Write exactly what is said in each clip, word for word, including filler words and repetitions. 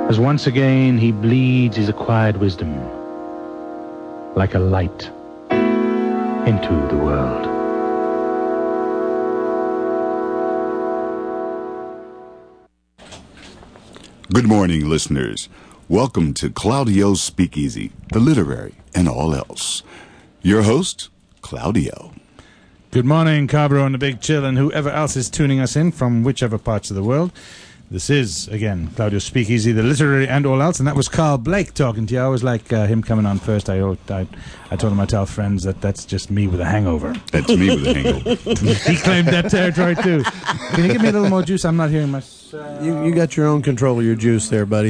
as once again he bleeds his acquired wisdom like a light into the world. Good morning, listeners. Welcome to Claudio's Speakeasy, the literary and all else. Your host, Claudio. Good morning, Cabro and the Big Chill, and whoever else is tuning us in from whichever parts of the world. This is, again, Claudio's Speakeasy, the literary and all else, and that was Carl Blake talking to you. I always like uh, him coming on first. I, I I told him I tell friends that that's just me with a hangover. That's me with a hangover. He claimed that territory, too. Can you give me a little more juice? I'm not hearing myself. You, you got your own control of your juice there, buddy.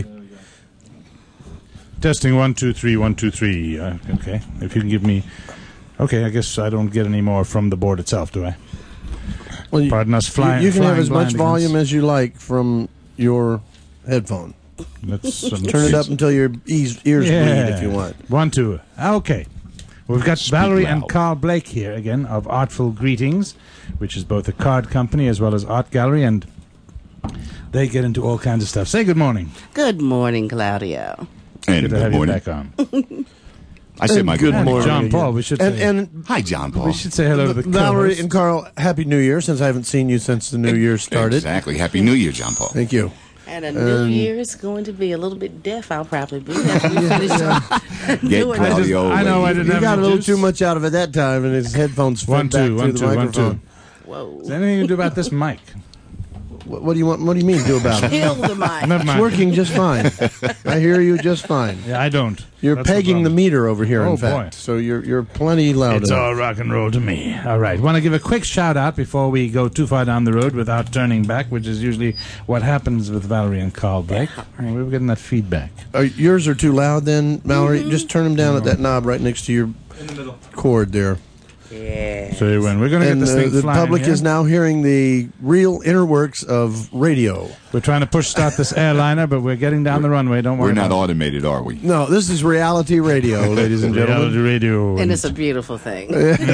Testing one, two, three, one, two, three. Uh, okay, if you can give me... Okay, I guess I don't get any more from the board itself, do I? Well, you, Pardon us flying. You, you can flying have as much blind volume against- as you like from your headphone. Let's um, Turn it up until your ears, ears yeah. bleed if you want. One, two. Okay. We've got Speak Valerie loud. and Carl Blake here again of Artful Greetings, which is both a card company as well as art gallery, and they get into all kinds of stuff. Say good morning. Good morning, Claudio. And Good to good have morning. you back on. I said my good Good morning. morning. John again. Paul, we should And, say. and Hi, John Paul. we should say hello to the Valerie co-host. and Carl, Happy New Year, since I haven't seen you since the New Year started. Exactly. Happy New Year, John Paul. Thank you. And a new Um, year is going to be a little bit deaf, I'll probably be. After we finish our Get new and- Claudio. I know I away. didn't You have got a any little juice. too much out of it that time, and his headphones fed One, back two, through one, the two, one, microphone. two. Whoa. Is there anything you can do about this mic? What, what do you want? What do you mean do about it? Kill the mic. Never It's mind. working just fine. I hear you just fine. Yeah, I don't. You're That's pegging the problem. meter over here, Oh, in boy. fact. So you're you're plenty loud It's enough. all rock and roll to me. All right. Want to give a quick shout out before we go too far down the road without turning back, which is usually what happens with Valerie and Carl Blake. We were getting that feedback. Are, yours are too loud then, Mallory? Just turn them down at that knob right next to your cord there. Yeah. So when we're going to get And this uh, thing the flying public here, is now hearing the real inner works of radio. we're trying to push start this airliner, but we're getting down the runway. Don't worry We're not about automated, are we? No, this is reality radio, ladies and it. Reality gentlemen. radio. And it's a beautiful thing.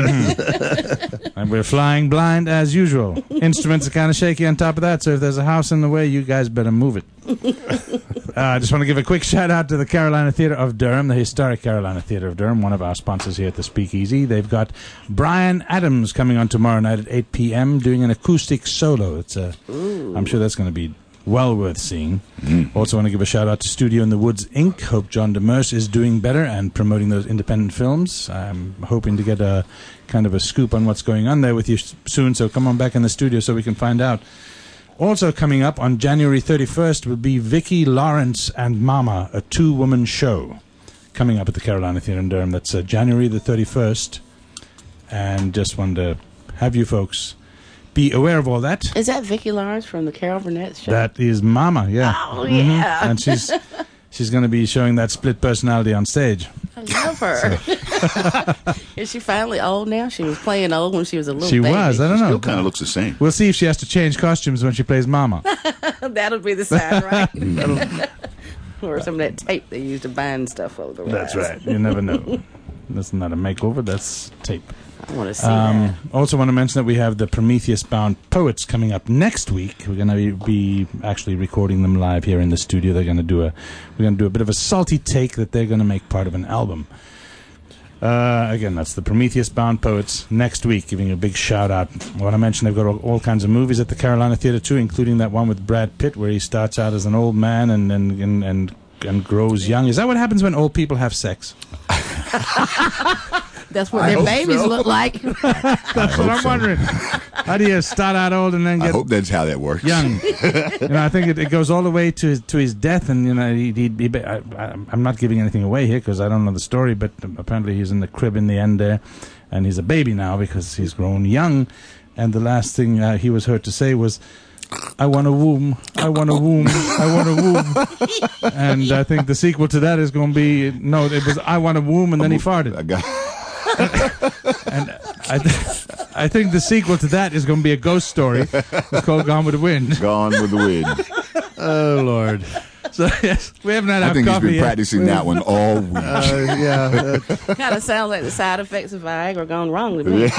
And we're flying blind as usual. Instruments are kind of shaky on top of that, so if there's a house in the way, you guys better move it. uh, I just want to give a quick shout out to the Carolina Theatre of Durham, the historic Carolina Theatre of Durham, one of our sponsors here at the Speakeasy. They've got Brian Adams coming on tomorrow night at eight p.m. doing an acoustic solo. It's a, I'm sure that's going to be well worth seeing. Also want to give a shout out to Studio in the Woods Incorporated. Hope John Demers is doing better and promoting those independent films. I'm hoping to get a kind of a scoop on what's going on there with you s- soon, so come on back in the studio so we can find out. Also coming up on January thirty-first will be Vicki Lawrence and Mama, a two-woman show coming up at the Carolina Theatre in Durham. That's uh, January the thirty-first. And just wanted to have you folks be aware of all that. Is that Vicki Lawrence from the Carol Burnett show? That is Mama, yeah. Oh, yeah. And she's she's going to be showing that split personality on stage. I love her. Is she finally old now? She was playing old when she was a little She baby. was, I don't Still know. kind of looks the same. We'll see if she has to change costumes when she plays Mama. That'll be the sign, right? Or some of that tape they used to bind stuff over the That's eyes. right. You never know. That's not a makeover, that's tape. I want to see Um, that. also want to mention that we have the Prometheus-bound poets coming up next week. We're going to be, be actually recording them live here in the studio. They're going to do a we're going to do a bit of a salty take that they're going to make part of an album. Uh, again, that's the Prometheus-bound poets next week. Giving you a big shout out. I want to mention they've got all, all kinds of movies at the Carolina Theatre too, including that one with Brad Pitt where he starts out as an old man and and and and, and grows young. Is that what happens when old people have sex? That's what I their hope babies so. look like. That's what I'm so. wondering. How do you start out old and then I get hope that's how that works. young? You know, I think it, it goes all the way to his, to his death, and you know, he, he, he, I, I, I'm not giving anything away here because I don't know the story, but apparently he's in the crib in the end there, and he's a baby now because he's grown young, and the last thing uh, he was heard to say was, "I want a womb, I want a womb, I want a womb," and I think the sequel to that is going to be no, it was "I want a womb," and then he farted. I got- And I, th- I think the sequel to that is going to be a ghost story. It's called Gone with the Wind. Gone with the wind. Oh, Lord. So, yes, we haven't had I our think he's coffee been yet. practicing that one all week. Uh, yeah. uh, Kind of sounds like the side effects of Viagra gone wrong with me.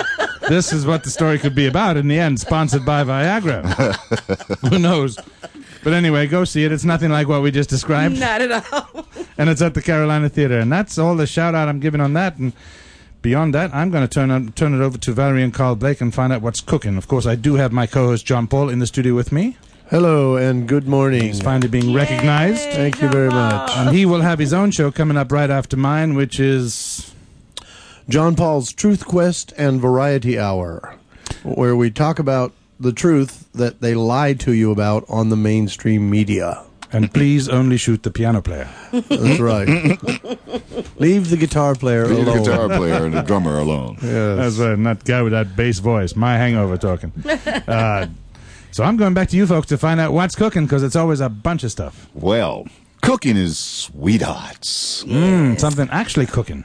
This is what the story could be about in the end, sponsored by Viagra. Who knows? But anyway, go see it. It's nothing like what we just described. Not at all. And it's at the Carolina Theater. And that's all the shout-out I'm giving on that. And beyond that, I'm going to turn on, turn it over to Valerie and Carl Blake and find out what's cooking. Of course, I do have my co-host John Paul in the studio with me. Hello and good morning. He's finally being recognized. Thank you very much. And he will have his own show coming up right after mine, which is John Paul's Truth Quest and Variety Hour, where we talk about the truth that they lied to you about on the mainstream media. And please only shoot the piano player. That's right. Leave the guitar player Leave alone. the guitar player and the drummer alone. Yes. That's right, and that guy with that bass voice. My hangover talking. Uh, so I'm going back to you folks to find out what's cooking, because it's always a bunch of stuff. Well, cooking is sweethearts. Mm, something actually cooking.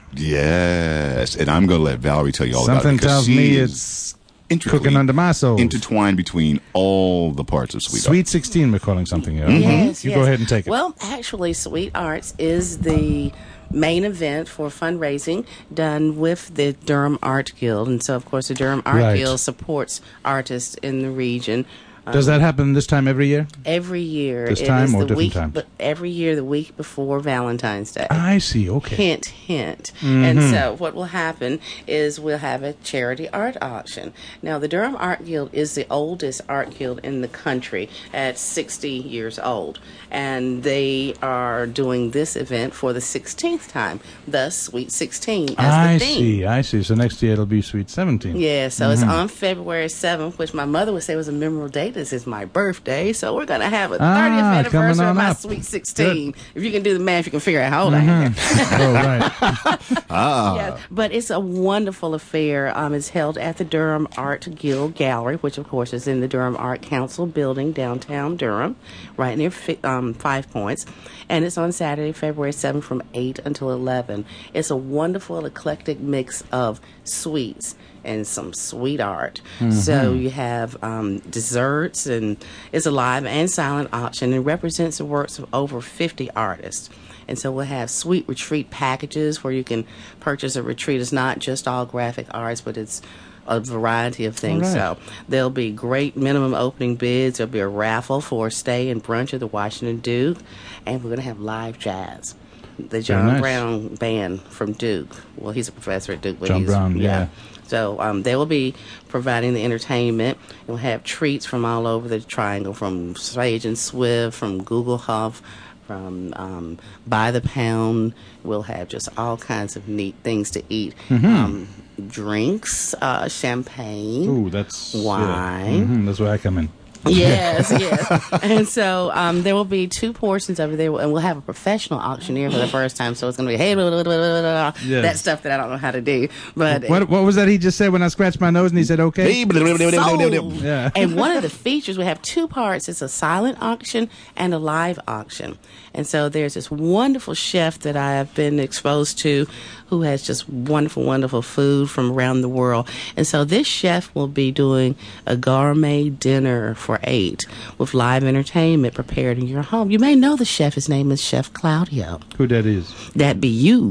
Yes, and I'm going to let Valerie tell you all Something about it. because tells me she's it's intricately cooking under my soul. intertwined between all the parts of sweetheart. Sweet sixteen, we're calling something here. Yes, You yes. go ahead and take it. Well, actually, Sweet Arts is the main event for fundraising done with the Durham Art Guild. And so, of course, the Durham Art Right. Guild supports artists in the region. Does that happen this time every year? Every year. This It time is or the different week, times? But every year, the week before Valentine's Day. I see, okay. Hint, hint. Mm-hmm. And so what will happen is we'll have a charity art auction. Now, the Durham Art Guild is the oldest art guild in the country at sixty years old. And they are doing this event for the sixteenth time, thus Sweet sixteen as I the theme. see, I see. So next year it'll be Sweet seventeen. Yeah, so Mm-hmm. it's on February seventh, which my mother would say was a memorable date. This is my birthday, so we're going to have a Ah, thirtieth coming anniversary of on my up. Sweet sixteen. If you can do the math, you can figure out how old I am. Oh, right. Ah, Yes, but it's a wonderful affair. Um, it's held at the Durham Art Guild Gallery, which of course is in the Durham Art Council building downtown Durham, right near fi- um, Five Points. And it's on Saturday, February seventh from eight until eleven. It's a wonderful, eclectic mix of sweets and some sweet art. So you have um, desserts, and it's a live and silent auction. It represents the works of over fifty artists. And so we'll have sweet retreat packages where you can purchase a retreat. It's not just all graphic arts, but it's a variety of things. All So right. there'll be great minimum opening bids. There'll be a raffle for a stay and brunch at the Washington Duke. And we're going to have live jazz. The John nice. Brown Band from Duke. Well, he's a professor at Duke. But John he's, Brown, yeah. So um, they will be providing the entertainment. We'll have treats from all over the Triangle, from Sage and Swift, from Google Huff, from um, By the Pound. We'll have just all kinds of neat things to eat. Um, drinks, uh, champagne. Ooh, that's Wine. Yeah. Mhm, that's where I come in. Yes, yes. And so um, there will be two portions of it there, and we'll have a professional auctioneer for the first time. So it's going to be, hey, blah, blah, blah, blah, blah, blah, Yes. that stuff that I don't know how to do. But What what was that he just said when I scratched my nose and he said okay? sold. Yeah. And one of the features, we have two parts. It's a silent auction and a live auction. And so there's this wonderful chef that I have been exposed to who has just wonderful, wonderful food from around the world. And so this chef will be doing a gourmet dinner for eight with live entertainment prepared in your home. You may know the chef. His name is Chef Claudio. Who that is? That be you.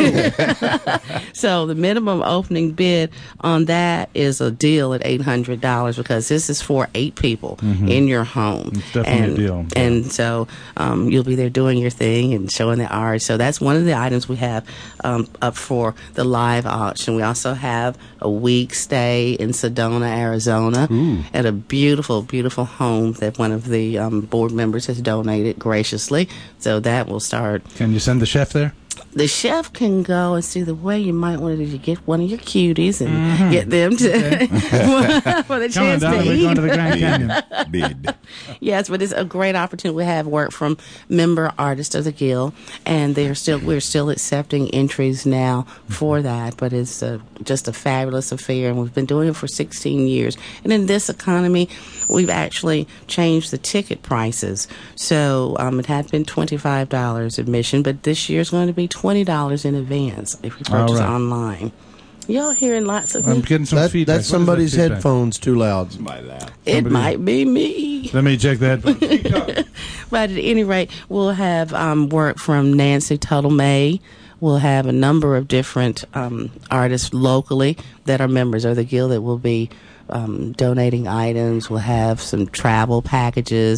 So the minimum opening bid on that is a deal at eight hundred dollars because this is for eight people in your home. It's definitely a and, deal. And so um, you'll be there doing your thing and showing the art. So that's one of the items we have um, up for the live auction. We also have a week stay in Sedona, Arizona at a beautiful, beautiful home that one of the um, board members has donated graciously. So that will start. Can you send the chef there? The chef can go and see the way you might want to get one of your cuties and get them to for the Come on, chance darling, to we're eat. going to the Grand Canyon. bid. Yes, but it's a great opportunity. We have work from member artists of the Guild, and they're still we're still accepting entries now for that. But it's uh just a fabulous affair, and we've been doing it for sixteen years. And in this economy, we've actually changed the ticket prices. So um, it had been twenty-five dollars admission, but this year is going to be twenty dollars in advance if you purchase right. online. Y'all hearing lots of I'm me? getting some That, feedback. that's What is that somebody's feedback? headphones too loud. My lap. It somebody- might be me. Let me check that. But at any rate, we'll have um, work from Nancy Tuttle May. We'll have a number of different um, artists locally that are members of the Guild that will be um, donating items. We'll have some travel packages.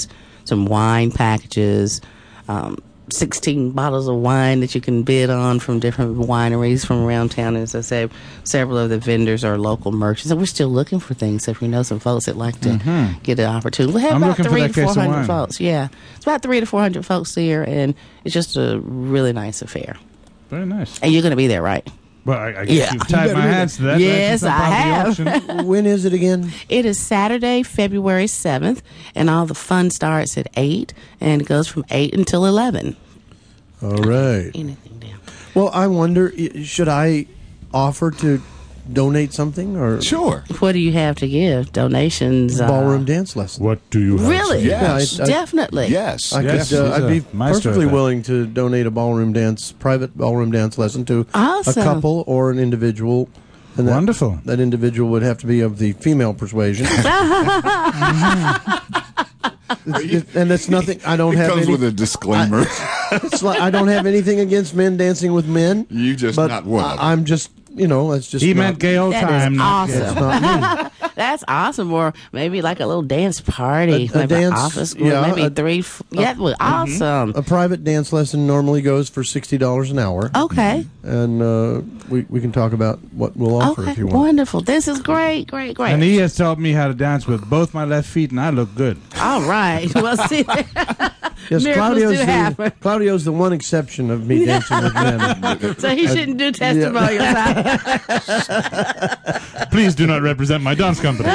some wine packages, um, sixteen bottles of wine that you can bid on from different wineries from around town. As I said, several of the vendors are local merchants, and we're still looking for things. If we know some folks that like to mm-hmm. get an opportunity, we have I'm about looking for three that to case four of hundred wine. folks. Yeah, it's about three to four hundred folks here, and it's just a really nice affair. Very nice. And you're going to be there, right? Well, I, I guess Yeah. you've tied You my better be hands to that. Yes, Right? I It's not part of the auction. When is it again? It is Saturday, February seventh, and all the fun starts at eight, and it goes from eight until eleven. All right. Anything down. Well, I wonder, i- should I offer to donate something or Sure. What do you have to give? Donations? uh, ballroom dance lesson? What do you have? Really? to- Yes. Yeah, I- I- Definitely. Yes. I Yes, could, uh, he's I'd a be maestro perfectly at that. willing to donate a ballroom dance, private ballroom dance lesson to Awesome. a couple or an individual. And that, Wonderful. That individual would have to be of the female persuasion. It's- it- and it's nothing. I don't It have comes any. with a disclaimer. It's like I don't have anything against men dancing with men. You just but not one of them. I, I'm just, you know, it's just. He not, meant gay old That is time. not awesome. gay. It's not me. That's awesome. Or maybe like a little dance party. A- a maybe dance- office group. yeah, maybe a- three. F- yeah, well, awesome. A private dance lesson normally goes for sixty dollars an hour, Okay. and uh, we we can talk about what we'll offer Okay. if you want. Wonderful. This is great. Great. Great. And he has taught me how to dance with both my left feet, and I look good. All right. Well, see. Yes, Miracles Claudio's do the, happen. Claudio's the one exception of me dancing with men. So he shouldn't do testimonials. huh? Please do not represent my dance company.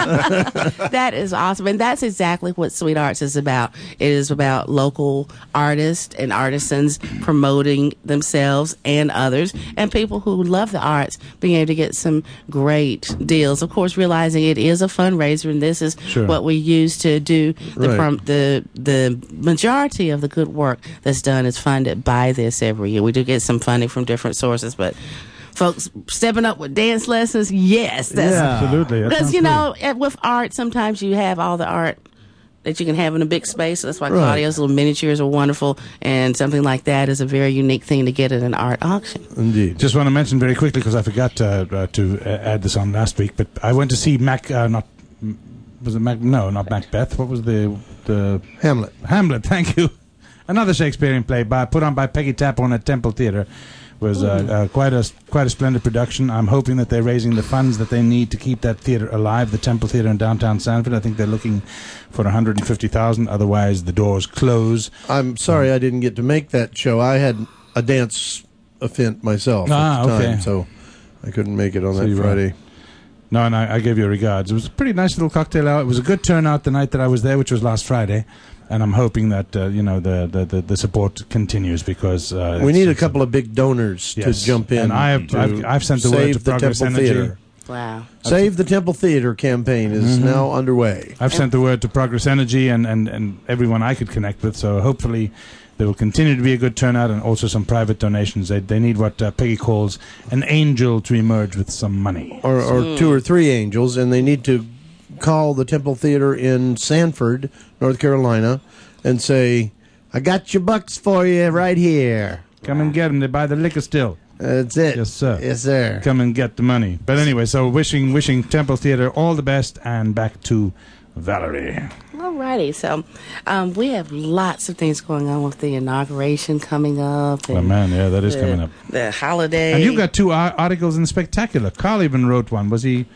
That is awesome. And that's exactly what Sweet Arts is about. It is about local artists and artisans promoting themselves and others, and people who love the arts being able to get some great deals. Of course, realizing it is a fundraiser, and this is Sure. what we use to do the, Right. prom- the, the majority of the good work that's done is funded by this every year. We do get some funding from different sources, but folks stepping up with dance lessons, yes, that's Yeah. Absolutely. That because sounds you great. know, eh, with art, sometimes you have all the art that you can have in a big space. So that's why Right. Claudio's little miniatures are wonderful, and something like that is a very unique thing to get at an art auction. Indeed. Just want to mention very quickly because I forgot uh, uh, to uh, add this on last week. But I went to see Mac. Uh, not was it Mac? No, not Macbeth. What was the the Hamlet. Hamlet? Thank you. Another Shakespearean play by put on by Peggy Tapone at Temple Theatre. Was uh, uh, quite a quite a splendid production. I'm hoping that they're raising the funds that they need to keep that theater alive, the Temple Theater in downtown Sanford. I think they're looking for one hundred fifty thousand. Otherwise, the doors close. I'm sorry I didn't get to make that show. I had a dance event myself Ah, at the time, okay. so I couldn't make it on So that you were- Friday. No, and I, I give you regards. It was a pretty nice little cocktail hour. It was a good turnout the night that I was there, which was last Friday. And I'm hoping that uh, you know the, the, the, the support continues because uh, We it's- need a it's couple of big donors yes. to jump in. And I have to I've, I've sent the word save to the Progress Temple Energy. Theater. Wow. Save the Temple Theater campaign is Mm-hmm. now underway. I've sent the word to Progress Energy and, and, and everyone I could connect with. So hopefully there will continue to be a good turnout and also some private donations. They they need what uh, Peggy calls an angel to emerge with some money. Or, or two or three angels, and they need to call the Temple Theater in Sanford, North Carolina, and say, I got your bucks for you right here. Come and get them. They buy the liquor still. That's it. Yes, sir. Yes, sir. Come and get the money. But anyway, so wishing wishing Temple Theater all the best, and back to Valerie. Alrighty, so um, we have lots of things going on with the inauguration coming up. Oh And man, yeah, that is the, coming up. The holiday. And you've got two ar- articles in the Spectacular. Carl even wrote one. Was he?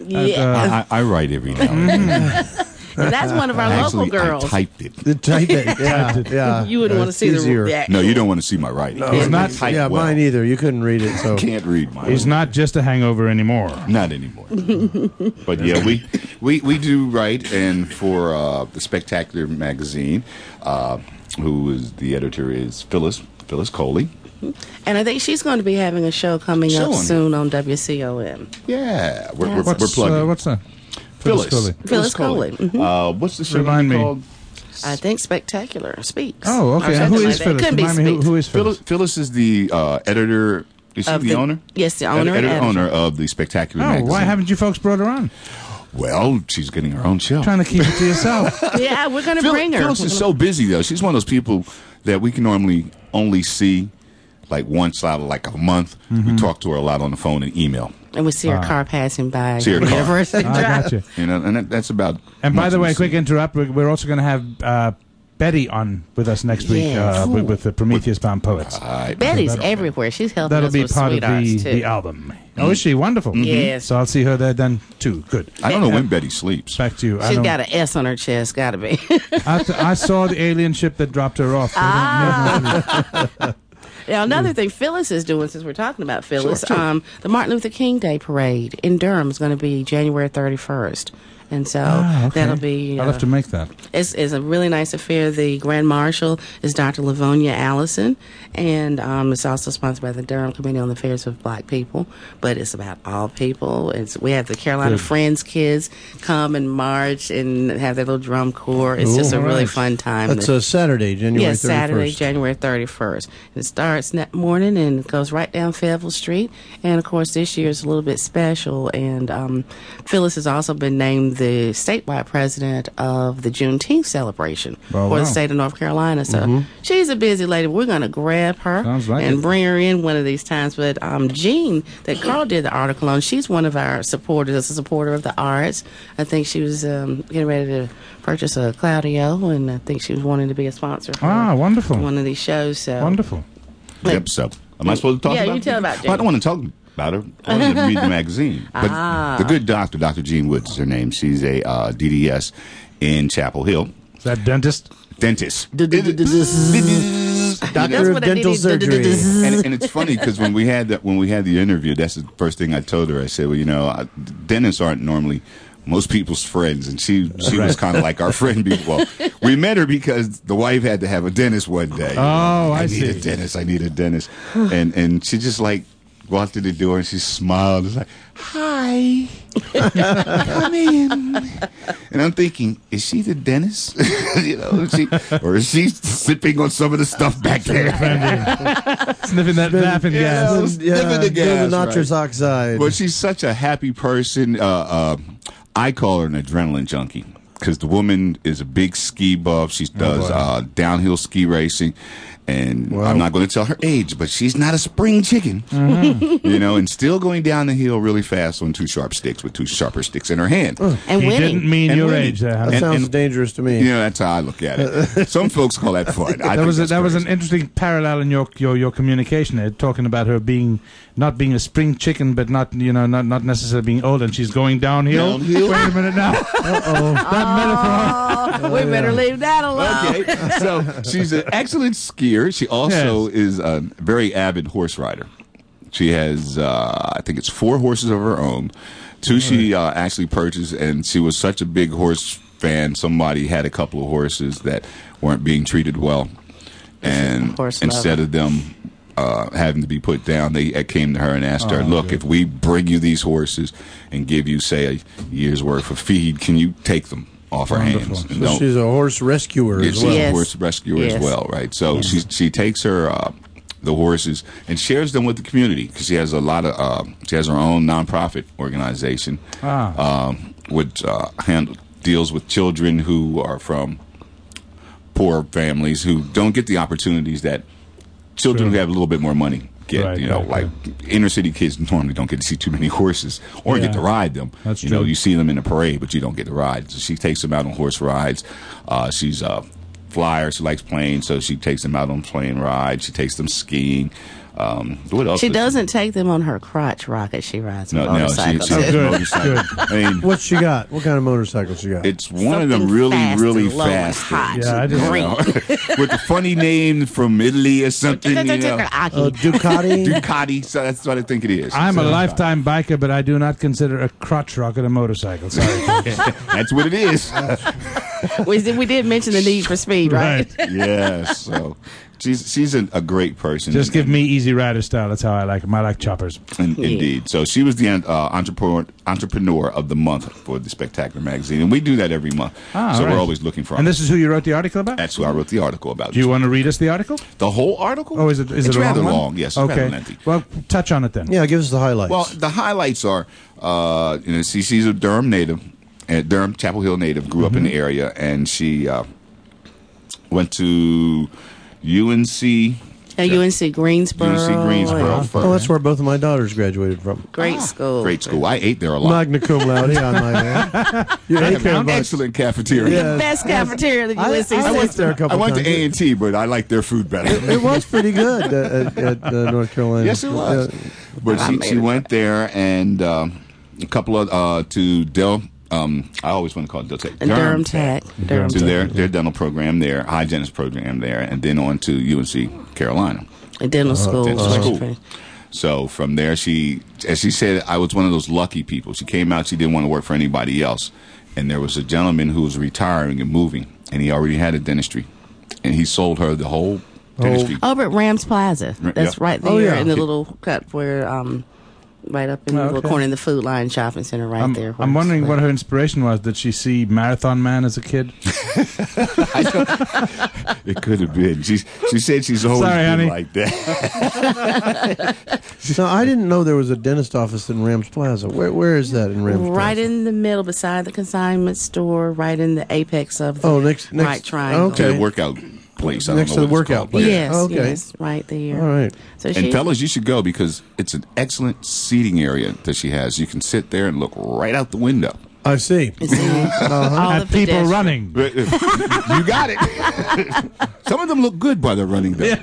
Yeah. I, I write every now and then. And that's one of our Actually, local girls. I typed it. The type it. Yeah, Typed it. yeah. You wouldn't want to It's see easier. the yeah. No, you don't want to see my writing. He's not- I type Yeah, well. mine either. You couldn't read it, so. Can't read mine. He's not just a hangover anymore. Not anymore. But yeah, we, we, we do write, and for uh, the Spectacular magazine, uh, who is the editor is Phyllis Phyllis Coley. And I think she's going to be having a show coming Show up on soon on W C O M. Yeah, we're, we're, we're What's plugging. uh, what's that? Phyllis. Coley. Phyllis Coley. Mhm. Uh, what's the show Remind me. called? I think Spectacular Speaks. Oh, Or okay. And something who like is that. Phyllis? It could be Remind me, who, Speaks. who is Phyllis? Phyllis, Phyllis is the uh, editor. Is she Of the, the- owner? yes, the owner Ed- and editor, editor. owner of the Spectacular Oh, magazine. why haven't you folks brought her on? Well, she's getting her own show. Trying to keep it to yourself. Yeah, we're going to Phil- bring her. Phyllis is so busy though. She's one of those people that we can normally only see like once out of like a month. Mm-hmm. We talk to her a lot on the phone and email. And we see her Wow. car passing by. See her car. University I Drive. got you. You know, and that, that's about. And by much the we way, see. quick interrupt. We're, we're also going to have uh, Betty on with us next week Yes. uh, with, with the Prometheus Bound Poets. I- Betty's that'll- everywhere. She's helping That'll us be with part of sweethearts the, too. the album. Oh, is she? Wonderful. Yes. So I'll see her there then, too. Good. I don't know when Betty sleeps. Back to you. I She's don't- got an S on her chest. Got to be. I, th- I saw the alien ship that dropped her off. They don't know. Now, another thing Phyllis is doing, since we're talking about Phyllis, Sure, sure. um, the Martin Luther King Day Parade in Durham is going to be January thirty-first. And so Ah, okay. that'll be. I'll uh, have to make that. It's, it's a really nice affair. The Grand Marshal is Doctor Livonia Allison, and um, it's also sponsored by the Durham Committee on the Affairs of Black People. But it's about all people. It's, we have the Carolina Good. Friends kids come and march and have their little drum corps. It's Cool. just a really Alright. fun time. That's The- a Saturday, January Yes, thirty-first. Saturday, January thirty-first. It starts that morning and it goes right down Fayetteville Street. And of course, this year is a little bit special. And um, Phyllis has also been named the statewide president of the Juneteenth celebration Oh, for wow. the state of North Carolina. So she's a busy lady. We're going to grab her Sounds like and it. bring her in one of these times. But um, Jean, that Carl did the article on, she's one of our supporters, a supporter of the arts. I think she was um, getting ready to purchase a Claudio, and I think she was wanting to be a sponsor for Ah, wonderful. one of these shows. So Wonderful. Yep. So, am I supposed to talk Yeah, about you tell her? about Well, I don't Jane. want to talk about her. I want to read the magazine. But Ah. the good doctor, Doctor Jean Woods is her name. She's a uh, D D S in Chapel Hill. Is that dentist? Dentist. That's Doctor of what I dental did. surgery. and, and it's funny because when we had the, when we had the interview, that's the first thing I told her. I said, "Well, you know, I, dentists aren't normally most people's friends," and she she was Right. kind of like our friend. Be- Well, we met her because the wife had to have a dentist one day. Oh, I need see. a dentist. I need a dentist, and and she just like walked through the door and she smiled. It's like, "Hi, come in." And I'm thinking, is she the dentist? you know, is she, or is she sipping on some of the stuff back there? Sniffing that laughing gas. Yeah. Yeah, Sniffing the doing gas, the nitrous right. oxide. Well, she's such a happy person. Uh, uh, I call her an adrenaline junkie because the woman is a big ski buff. She does boy. uh, downhill ski racing. And Wow. I'm not going to tell her age, but she's not a spring chicken, Mm-hmm. you know, and still going down the hill really fast on two sharp sticks with two sharper sticks in her hand. And He winning. didn't mean And your winning. age there. that Hannah. and- sounds and- dangerous to me. You know, that's how I look at it. Some folks call that fun. I That think was a, that's that was an crazy. interesting parallel in your, your your communication there, talking about her being not being a spring chicken, but not you know not, not necessarily being old, and she's going downhill. Downhill? Wait a minute now. Uh-oh. That metaphor. Oh, we better leave that alone. Okay, so she's an excellent skier. She also is a very avid horse rider. She has, uh, I think it's four horses of her own. Two she uh, actually purchased, and she was such a big horse fan. Somebody had a couple of horses that weren't being treated well, and Horse instead lover. of them uh, having to be put down, they uh, came to her and asked her, Oh, "Look, good. if we bring you these horses and give you, say, a year's worth of feed, can you take them off our Wonderful. hands?" And So don't- she's a horse rescuer yeah, as she's well. Yes. a horse rescuer as Yes. well, right? So she she takes her uh, the horses and shares them with the community because she has a lot of uh, she has her own nonprofit organization, Ah. um, which uh, handle, deals with children who are from poor families who don't get the opportunities that children Sure. who have a little bit more money get. Right, you know, right, like right. inner city kids normally don't get to see too many horses or Yeah. get to ride them. That's you know, true. you see them in a parade, but you don't get to ride. So she takes them out on horse rides. Uh, she's a flyer. She likes planes, so she takes them out on plane rides. She takes them skiing. Um, what else? She does doesn't take them on her crotch rocket. She rides a No, no, she, motorcycle. she Oh, has good, a motorcycle. I mean, What's she got? What kind of motorcycle she got? it's one of them Something really, fast really and low and fast hot. things. Yeah, I just- you know, with the funny name from Italy or something. You know. Aki. Uh, Ducati. Ducati, so that's what I think it is. I'm a So, lifetime biker, but I do not consider a crotch rocket a motorcycle. Sorry. That's what it is. we, did, we did mention the need for speed, right? Yeah, so she's she's a, a great person. Just give me Easy Rider style. That's how I like them. I like choppers. In, Yeah. Indeed. So she was the uh, entrepreneur entrepreneur of the month for the Spectacular magazine, and we do that every month. Ah, so all right. we're always looking for. And this is who you wrote the article about? That's who I wrote the article about. Do you want to read us the article? the whole article? Oh, is it is it's it a rather long, one? long? Yes, it's Okay. rather lengthy. Well, touch on it then. Yeah, give us the highlights. Well, the highlights are, uh, you know, she, she's a Durham native, a Durham Chapel Hill native, grew up in the area, and she uh, went to U N C At U N C Greensboro. U N C Greensboro. and- first. Oh, that's where both of my daughters graduated from. Great school. Great school. I ate there a lot. Magna cum laude on my man. You They ate have there, an Buck. excellent cafeteria. Yeah. Best cafeteria that U N C I, I went system. there a couple I went times. to A and T, but I like their food better. It was pretty good uh, at, at uh, North Carolina. Yes, it was. Uh, But I she, made she it. went there and um, a couple of uh, to Del. Um, I always want to call it Del Tech. And Durham Tech. Durham To Tech. their their dental program there, hygienist program there, and then on to U N C Carolina. A dental school. dental which is school. pretty- So from there, she, as she said, I was one of those lucky people. She came out, she didn't want to work for anybody else. And there was a gentleman who was retiring and moving, and he already had a dentistry. And he sold her the whole dentistry. Over at Rams Plaza. Right, That's yeah. right there Oh, yeah. in the little cut where, um, right up in the Oh, little okay. corner in the Food Line Shopping Center right I'm, there. where I'm it's- wondering what her inspiration was. Did she see Marathon Man as a kid? It could have been. She, she said she's always Sorry, been honey. like that. So I didn't know there was a dentist office in Rams Plaza. Where Where is that in Rams Plaza? Right in the middle, beside the consignment store, right in the apex of the Oh, next- next- right triangle. To okay. the workout place. I Next don't to know the what it's workout called. place. Yes, Okay. yes, right there. All right. So And she, fellas, you should go because it's an excellent seating area that she has. You can sit there and look right out the window. I see. it's in all At the people pedestrian- running. You got it. Some of them look good while they're running though.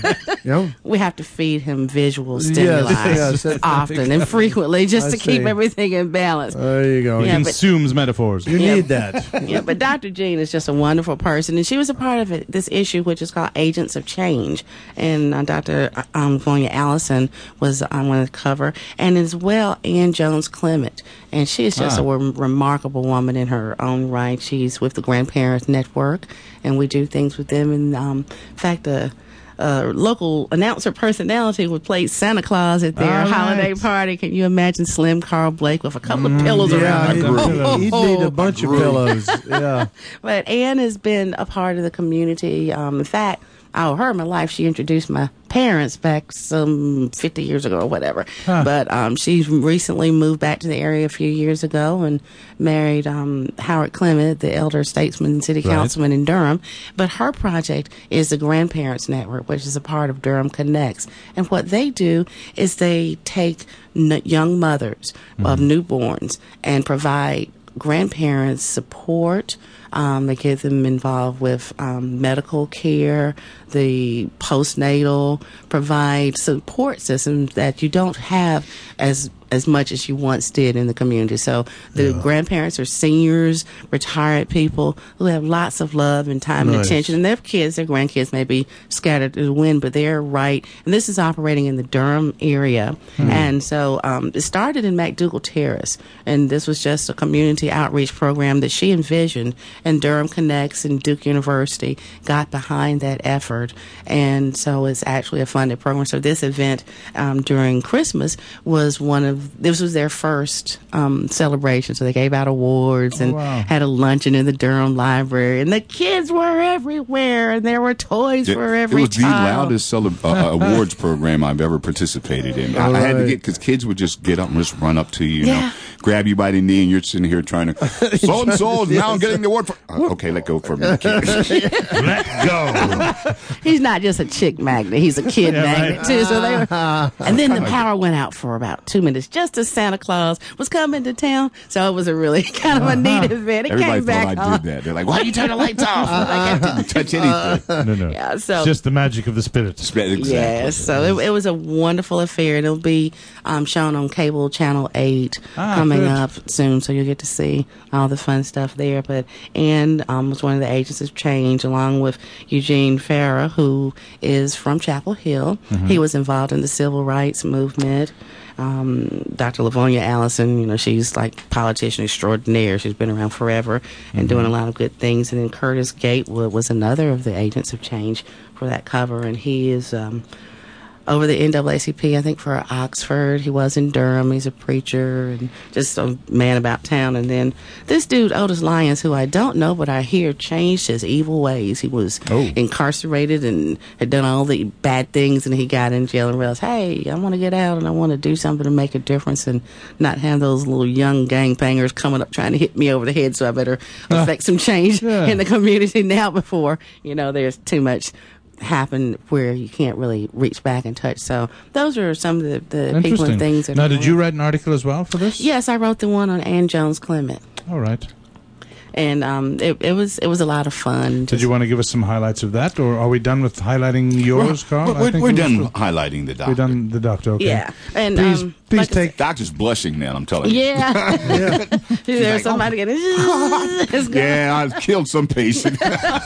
Yeah. We have to feed him visual stimuli yes, that's- often and frequently just I to keep see. everything in balance. There you go. Yeah, you but- Consumes metaphors. you Yeah. need that. Yeah, but Doctor Jean is just a wonderful person, and she was a part of it, this issue, which is called Agents of Change. And uh, Doctor Um, Vonya Allison was on one of the cover, and as well, Ann Jones Clement. And she is just Ah. a re- remarkable woman in her own right. She's with the Grandparents Network, and we do things with them. And um, in fact, a uh, local announcer personality would play Santa Claus at their All holiday right. party. Can you imagine Slim Carl Blake with a couple of pillows Yeah, around he'd, him? he'd need a bunch of pillows. Yeah. But Ann has been a part of the community. Um, in fact, I owe her my life. She introduced my parents back some fifty years ago or whatever. Huh. But um, she's recently moved back to the area a few years ago and married um, Howard Clement, the elder statesman and city Right. councilman in Durham. But her project is the Grandparents Network, which is a part of Durham Connects. And what they do is they take n- young mothers of newborns and provide grandparents support. Um, they get them involved with um, medical care, the postnatal, provide support systems that you don't have as as much as you once did in the community. So the grandparents are seniors, retired people who have lots of love and time and Nice. attention. And their kids, their grandkids may be scattered to the wind, but they're right. And this is operating in the Durham area. And so um, it started in MacDougall Terrace. And this was just a community outreach program that she envisioned. And Durham Connects and Duke University got behind that effort. And so it's actually a funded program. So this event um, during Christmas was one of, this was their first um, celebration. So they gave out awards and wow. had a luncheon in the Durham Library. And the kids were everywhere. And there were toys It, for it every was the child. loudest cele- uh, awards program I've ever participated in. I, I had to Alright. get because kids would just get up and just run up to you, you Yeah. know, grab you by the knee, and you're sitting here trying to so and so is now getting the award for. Uh, okay, let go for a minute, kid. Let go. He's not just a chick magnet; he's a kid Yeah, magnet right. too. So they were, and then the power went out for about two minutes, just as Santa Claus was coming to town. So it was a really kind of a neat event. It Everybody came back thought I on. did that. They're like, "Why you turn the lights off?" I'm like, I didn't touch anything. No, no. Yeah, so It's just the magic of the spirit. Exactly. yes, so it, it was a wonderful affair. It'll be um, shown on cable channel eight Ah, coming good. up soon, so you'll get to see all the fun stuff there. But Ann um, was one of the agents of change, along with Eugene Farah, who is from Chapel Hill. He was involved in the civil rights movement. Um, Doctor Lavonia Allison, you know, she's like politician extraordinaire. She's been around forever and doing a lot of good things. And then Curtis Gatewood was another of the agents of change for that cover, and he is um, over the N double A C P, I think, for Oxford. He was in Durham. He's a preacher and just a man about town. And then this dude, Otis Lyons, who I don't know, but I hear changed his evil ways. He was Oh. incarcerated and had done all the bad things, and he got in jail and realized, hey, I want to get out and I want to do something to make a difference and not have those little young gangbangers coming up trying to hit me over the head, so I better affect some change yeah. in the community now before, you know, there's too much happen where you can't really reach back and touch. So those are some of the, the people and things. That now, are did you write an article as well for this? Yes, I wrote the one on Ann Jones Clement. All right. And um, it, it was it was a lot of fun. Did you want to give us some highlights of that, or are we done with highlighting yours, Carl? We're, we're, we're done was, highlighting the doctor. We're done the doctor. Okay. Yeah, and please, um, please like take. Doctor's blushing now. I'm telling you. Yeah. yeah. There's like, somebody oh. getting. Yeah, I've killed some patient.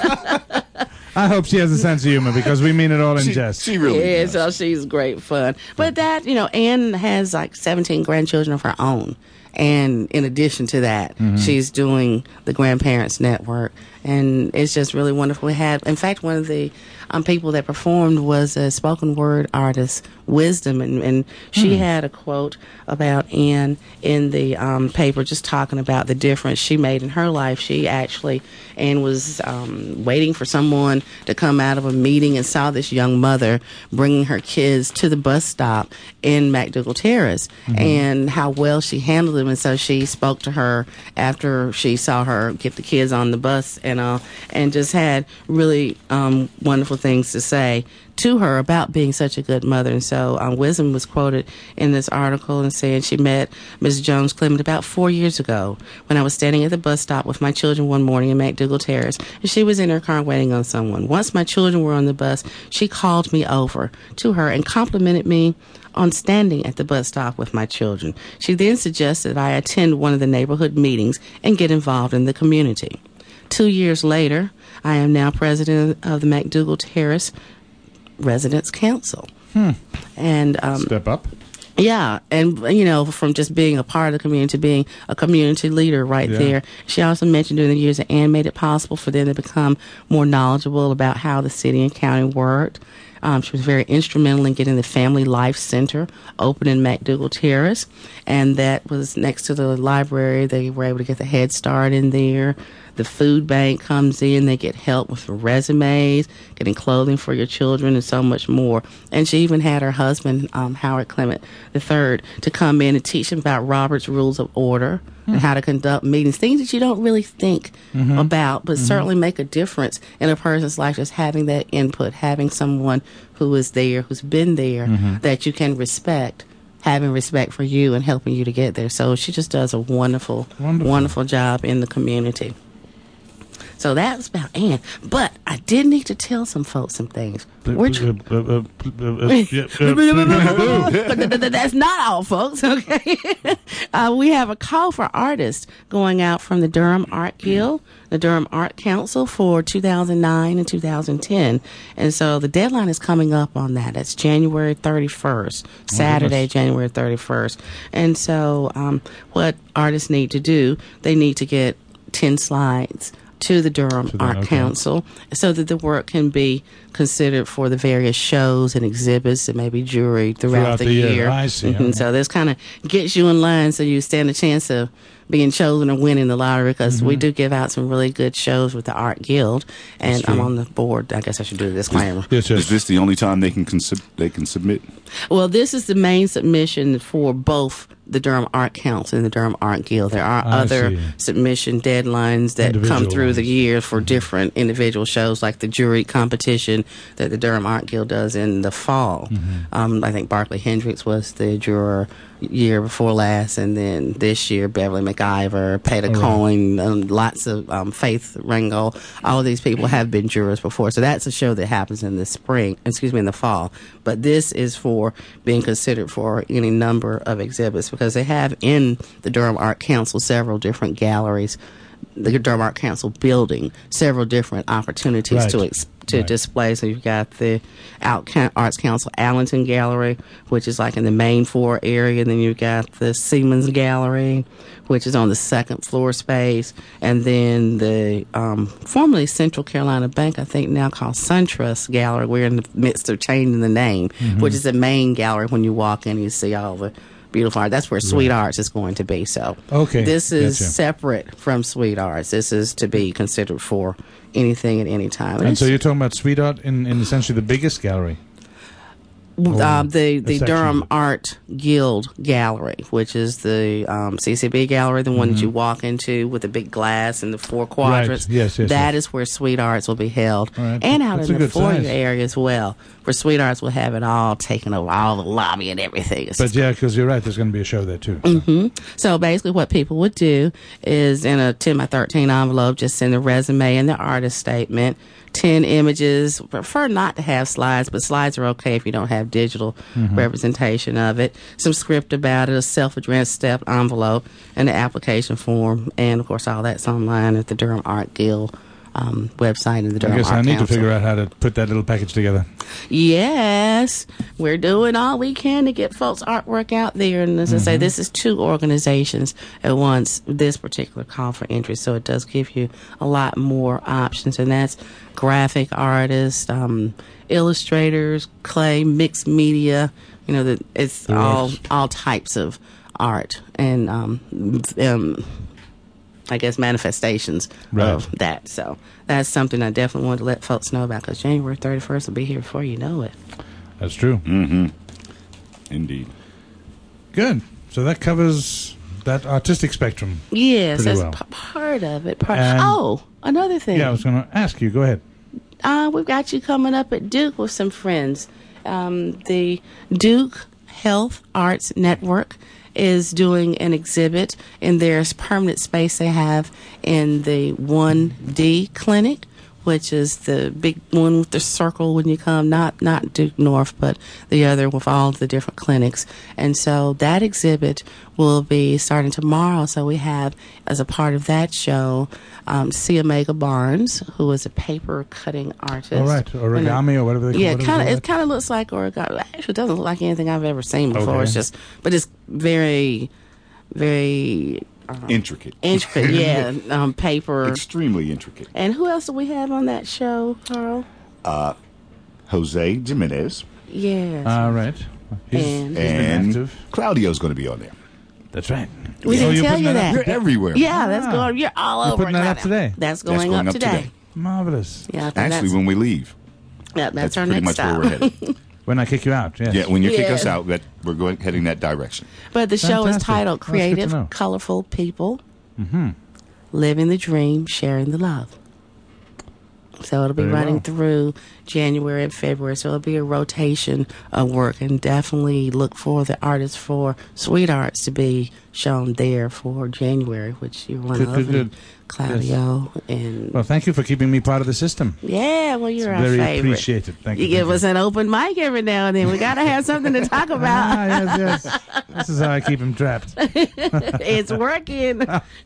I hope she has a sense of humor because we mean it all in she, jest. She really yeah, does. So she's great fun. But that, you know, Ann has like seventeen grandchildren of her own. And in addition to that, mm-hmm. she's doing the Grandparents Network. And it's just really wonderful. We had, in fact, one of the um, people that performed was a spoken word artist, Wisdom. And, and she mm. had a quote about Ann in the um, paper just talking about the difference she made in her life. She actually, Ann was um, waiting for someone to come out of a meeting and saw this young mother bringing her kids to the bus stop in MacDougall Terrace mm-hmm. and how well she handled them. And so she spoke to her after she saw her get the kids on the bus and uh, and just had really um, wonderful things to say to her about being such a good mother. And so um, Wisdom was quoted in this article and saying she met Miz Jones Clement about four years ago when I was standing at the bus stop with my children one morning in MacDougall Terrace, and she was in her car waiting on someone. Once my children were on the bus, she called me over to her and complimented me on standing at the bus stop with my children. She then suggested I attend one of the neighborhood meetings and get involved in the community. Two years later, I am now president of the MacDougall Terrace Residents Council. Hmm. And um, step up. Yeah, and you know, from just being a part of the community to being a community leader right yeah. there. She also mentioned during the years that Ann made it possible for them to become more knowledgeable about how the city and county worked. Um, she was very instrumental in getting the Family Life Center open in MacDougall Terrace, and that was next to the library. They were able to get the Head Start in there. The food bank comes in. They get help with resumes, getting clothing for your children, and so much more. And she even had her husband, um, Howard Clement the third, to come in and teach them about Robert's Rules of Order hmm. and how to conduct meetings, things that you don't really think mm-hmm. about, but mm-hmm. certainly make a difference in a person's life, just having that input, having someone who is there, who's been there, mm-hmm. that you can respect, having respect for you and helping you to get there. So she just does a wonderful, wonderful, wonderful job in the community. So that was about Ann. But I did need to tell some folks some things. Which that's not all, folks, okay? uh, we have a call for artists going out from the Durham Art Guild, the Durham Art Council for two thousand nine and two thousand ten. And so the deadline is coming up on that. It's January thirty-first, Saturday, oh, January thirty-first. And so um, what artists need to do, they need to get ten slides to the Durham to the, Art okay. Council so that the work can be considered for the various shows and exhibits and maybe jury throughout, throughout the, the year. year. I see. Mm-hmm. Okay. So this kind of gets you in line so you stand a chance of being chosen or winning the lottery, because mm-hmm. we do give out some really good shows with the Art Guild, and I'm on the board. I guess I should do the disclaimer. Is, is this the only time they can consi- they can submit? Well, this is the main submission for both the Durham Art Council and the Durham Art Guild. There are I other see. submission deadlines that individual come through ones. the years for mm-hmm. different individual shows, like the jury competition that the Durham Art Guild does in the fall. Mm-hmm. Um, I think Barclay Hendricks was the juror year before last, and then this year Beverly McIver, Peter oh, Coyne, right. um, lots of um, Faith Ringgold. All of these people have been jurors before, so that's a show that happens in the spring. Excuse me, in the fall. But this is for being considered for any number of exhibits, because they have in the Durham Art Council several different galleries. The Durham Art Council building several different opportunities right. to ex- to right. display. So you've got the Out Arts Council Allenton Gallery, which is like in the main floor area. And then you've got the Siemens Gallery, which is on the second floor space. And then the um, formerly Central Carolina Bank, I think now called SunTrust Gallery. We're in the midst of changing the name, mm-hmm. which is the main gallery. When you walk in, you see all the beautiful art. That's where Sweet right. Arts is going to be. So okay. this is gotcha. separate from Sweet Arts. This is to be considered for anything at any time. And, and so you're talking about Sweet Art in, in essentially the biggest gallery? Um, the the section Durham of it. Art Guild Gallery, which is the um, C C B gallery, the one that you walk into with the big glass and the four quadrants. Yes, yes, That yes. is where Sweet Arts will be held, All right. and out That's in a the good foyer size. area as well, where Sweet Arts will have it all taken over, all the lobby and everything. It's But yeah, because you're right, there's going to be a show there too. So. hmm So basically, what people would do is in a ten by thirteen envelope, just send the resume and the artist statement, ten images. Prefer not to have slides, but slides are okay if you don't have digital representation of it. Some script about it, a self-addressed step envelope, and the application form, and of course, all that's online at the Durham Art Guild um, website and the I Durham guess Art I need Council. to figure out how to put that little package together. Yes, we're doing all we can to get folks' artwork out there. And as I say, this is two organizations at once, this particular call for entry. So it does give you a lot more options. And that's graphic artists, um, illustrators, clay, mixed media. You know, the, it's all all types of art and um, um, I guess manifestations Right. of that. So that's something I definitely wanted to let folks know about because January thirty-first will be here before you know it. That's true. Mm-hmm. Indeed. Good. So that covers that artistic spectrum. Yes, Pretty that's well. p- part of it. Part- And- oh, another thing. Yeah, I was going to ask you. Go ahead. Uh, we've got you coming up at Duke with some friends. Um, the Duke Health Arts Network is doing an exhibit in their permanent space they have in the one D clinic, which is the big one with the circle when you come, not not Duke North, but the other with all the different clinics. And so that exhibit will be starting tomorrow. So we have, as a part of that show, um, C. Omega Barnes, who is a paper cutting artist. All right. Origami or whatever they call Yeah, it. kind of. It kind of looks like origami. Actually, it doesn't look like anything I've ever seen before. Okay. It's just, but it's very, very um, Intricate. intricate. Yeah, um, paper. Extremely intricate. And who else do we have on that show, Carl? Jose Jimenez Yes. All right. He's, And- he's been and active. Claudio's going to be on there. That's right. we Oh, didn't you're tell putting you that up? that. You're everywhere. Yeah, that's Ah. going. You're all You're over putting it that right up now. today? That's going, going up, up today. today. Marvelous. Yeah, I think Actually, that's, when we leave, yeah, that's, that's our pretty next much stop. where we're headed. When I kick you out, yes. Yeah, when you kick Yeah. us out, that we're going heading that direction. But the show is Fantastic. titled Well, that's good to "Creative, know. Colorful People, mm-hmm. Living the Dream, Sharing the Love." So it'll be Very running well. through January and February. So it'll be a rotation of work, and definitely look for the artists for Sweet Arts to be shown there for January, which you're one Good, of, good, and good. Claudio, and Well, thank you for keeping me part of the system. yeah, well, you're our Very favorite. appreciated. Thank you. You give thank us an open mic every now and then. We got to have something to talk about. Ah, yes, yes. This is how I keep him trapped. It's working.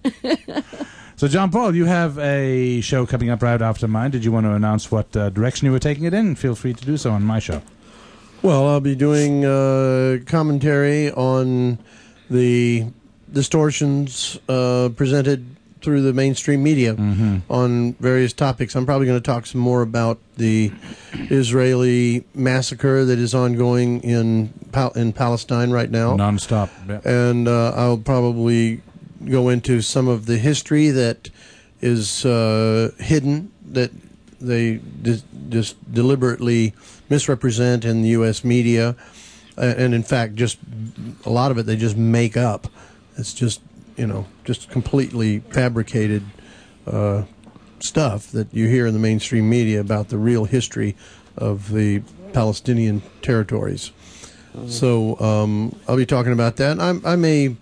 So, John Paul, you have a show coming up right after mine. Did you want to announce what uh, direction you were taking it in? Feel free to do so on my show. Well, I'll be doing uh, commentary on the distortions uh, presented through the mainstream media on various topics. I'm probably going to talk some more about the Israeli massacre that is ongoing in Pal- in Palestine right now. Non-stop. Yeah. And uh, I'll probably go into some of the history that is uh, hidden, that they dis- just deliberately misrepresent in the U S media, uh, and in fact, just a lot of it they just make up. It's just, you know, just completely fabricated uh, stuff that you hear in the mainstream media about the real history of the Palestinian territories. So um, I'll be talking about that. I'm, I may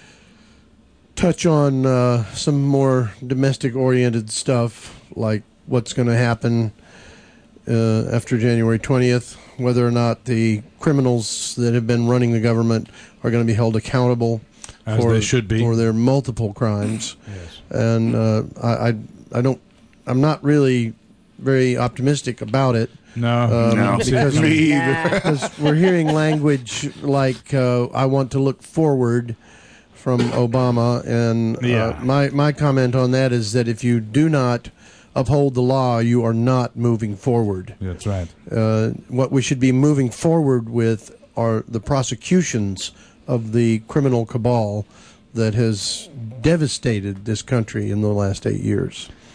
touch on uh, some more domestic-oriented stuff, like what's going to happen uh, after January twentieth, whether or not the criminals that have been running the government are going to be held accountable As for, they should be. for their multiple crimes. Yes. And uh, I, I, I don't, I'm not really very optimistic about it. No. Um, No. because Me we- either. because we're hearing language like uh, "I want to look forward" from Obama, and uh, Yeah. my my comment on that is that if you do not uphold the law, you are not moving forward. That's right. Uh, what we should be moving forward with are the prosecutions of the criminal cabal that has devastated this country in the last eight years.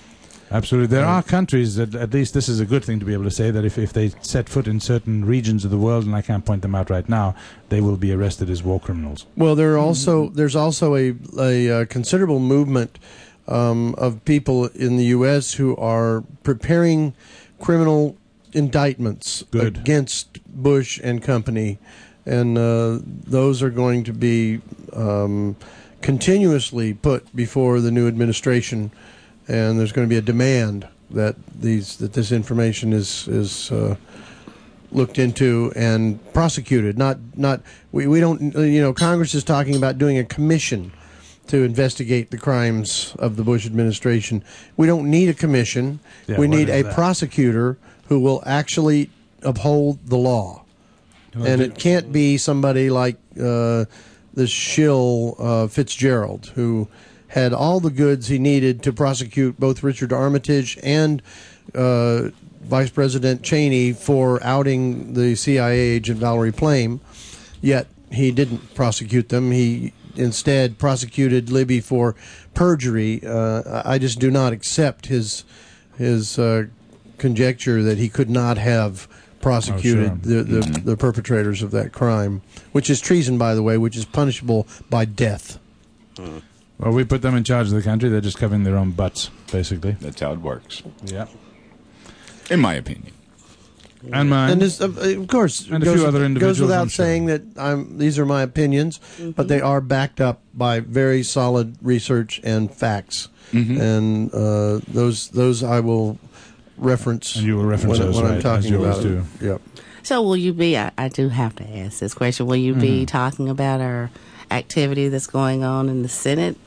Absolutely. There are countries that, at least this is a good thing to be able to say, that if, if they set foot in certain regions of the world, and I can't point them out right now, they will be arrested as war criminals. Well, there are also there's also a, a, a considerable movement um, of people in the U S who are preparing criminal indictments Good. against Bush and company, and uh, those are going to be um, continuously put before the new administration. And there's going to be a demand that these that this information is is uh, looked into and prosecuted. Not not we, we don't you know Congress is talking about doing a commission to investigate the crimes of the Bush administration. We don't need a commission. Yeah, we what need is a that? prosecutor who will actually uphold the law, and it can't be somebody like uh, this shill uh, Fitzgerald who had all the goods he needed to prosecute both Richard Armitage and uh, Vice President Cheney for outing the C I A agent Valerie Plame, yet he didn't prosecute them. He instead prosecuted Libby for perjury. Uh, I just do not accept his his uh, conjecture that he could not have prosecuted Oh, sure. the, the, Mm-hmm. the perpetrators of that crime, which is treason, by the way, which is punishable by death. Well, we put them in charge of the country. They're just covering their own butts, basically. That's how it works, Yeah. in my opinion. And mine. And this, uh, of course, And a goes, few other goes individuals, without I'm sure. saying that I'm, these are my opinions, but they are backed up by very solid research and facts, Mm-hmm. and uh, those those I will reference. And you will reference when, those, when right, I'm as talking you about always it. Yep. So will you be, I, I do have to ask this question, will you be Mm-hmm. talking about our activity that's going on in the Senate?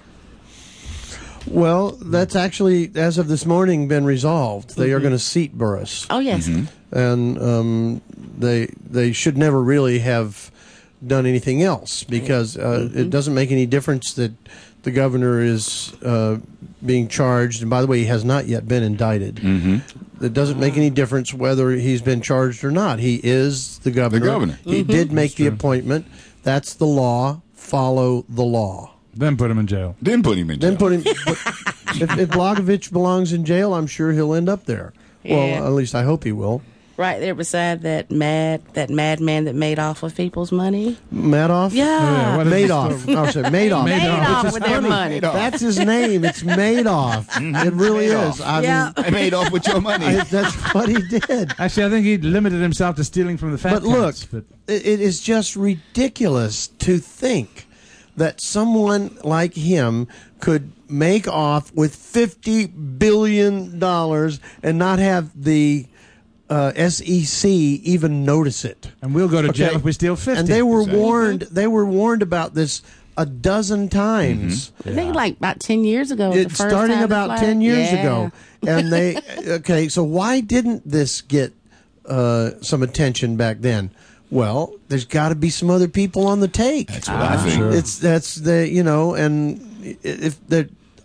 Well, that's actually, as of this morning, been resolved. They are going to seat Burris, Oh, yes. and um, they they should never really have done anything else because uh, it doesn't make any difference that the governor is uh, being charged. And by the way, he has not yet been indicted. Mm-hmm. It doesn't make any difference whether he's been charged or not. He is the governor. governor. He did make the appointment. That's the law. Follow the law. Then put him in jail. Then put him in jail. Then put him. But if, if Blagojevich belongs in jail, I'm sure he'll end up there. Yeah. Well, at least I hope he will. Right there beside that mad, that madman that made off with people's money. Madoff? Yeah. yeah, what is this Madoff. Oh, sorry, Madoff. Made Madoff. off Which is with their funny. money. That's his name. It's Madoff. It really Madoff. is. I Yeah. mean, I made off with your money. I, that's what he did. Actually, I think he limited himself to stealing from the fat But look, cats, but it, it is just ridiculous to think that someone like him could make off with fifty billion dollars and not have the uh, S E C even notice it. and we'll go to jail Okay. if we steal fifty. And they were Exactly. warned. They were warned about this a dozen times. I think like about ten years ago. was the It, first starting time the about flag- ten years Yeah. ago, and they okay. So why didn't this get uh, some attention back then? Well, there's got to be some other people on the take. That's what I think. It's that's the you know, and if they're.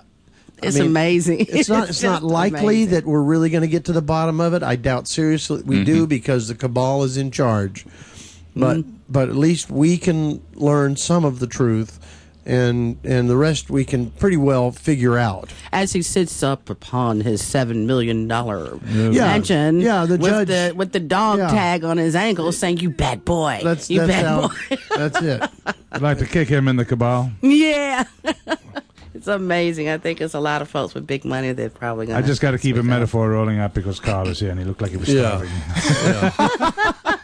It's I mean, amazing. It's not. It's not just likely amazing. that we're really going to get to the bottom of it. I doubt seriously we do because the cabal is in charge. But but at least we can learn some of the truth, and and the rest we can pretty well figure out. As he sits up upon his seven million dollar Yeah. mansion, Yeah, the with judge- the with the dog Yeah. tag on his ankle, saying "You bad boy, That's you that's bad how. boy." That's it. I'd like to kick him in the cabal. Yeah, it's amazing. I think it's a lot of folks with big money that probably gonna. I just got to keep a switch out. metaphor rolling up because Carl is here and he looked like he was Yeah. starving.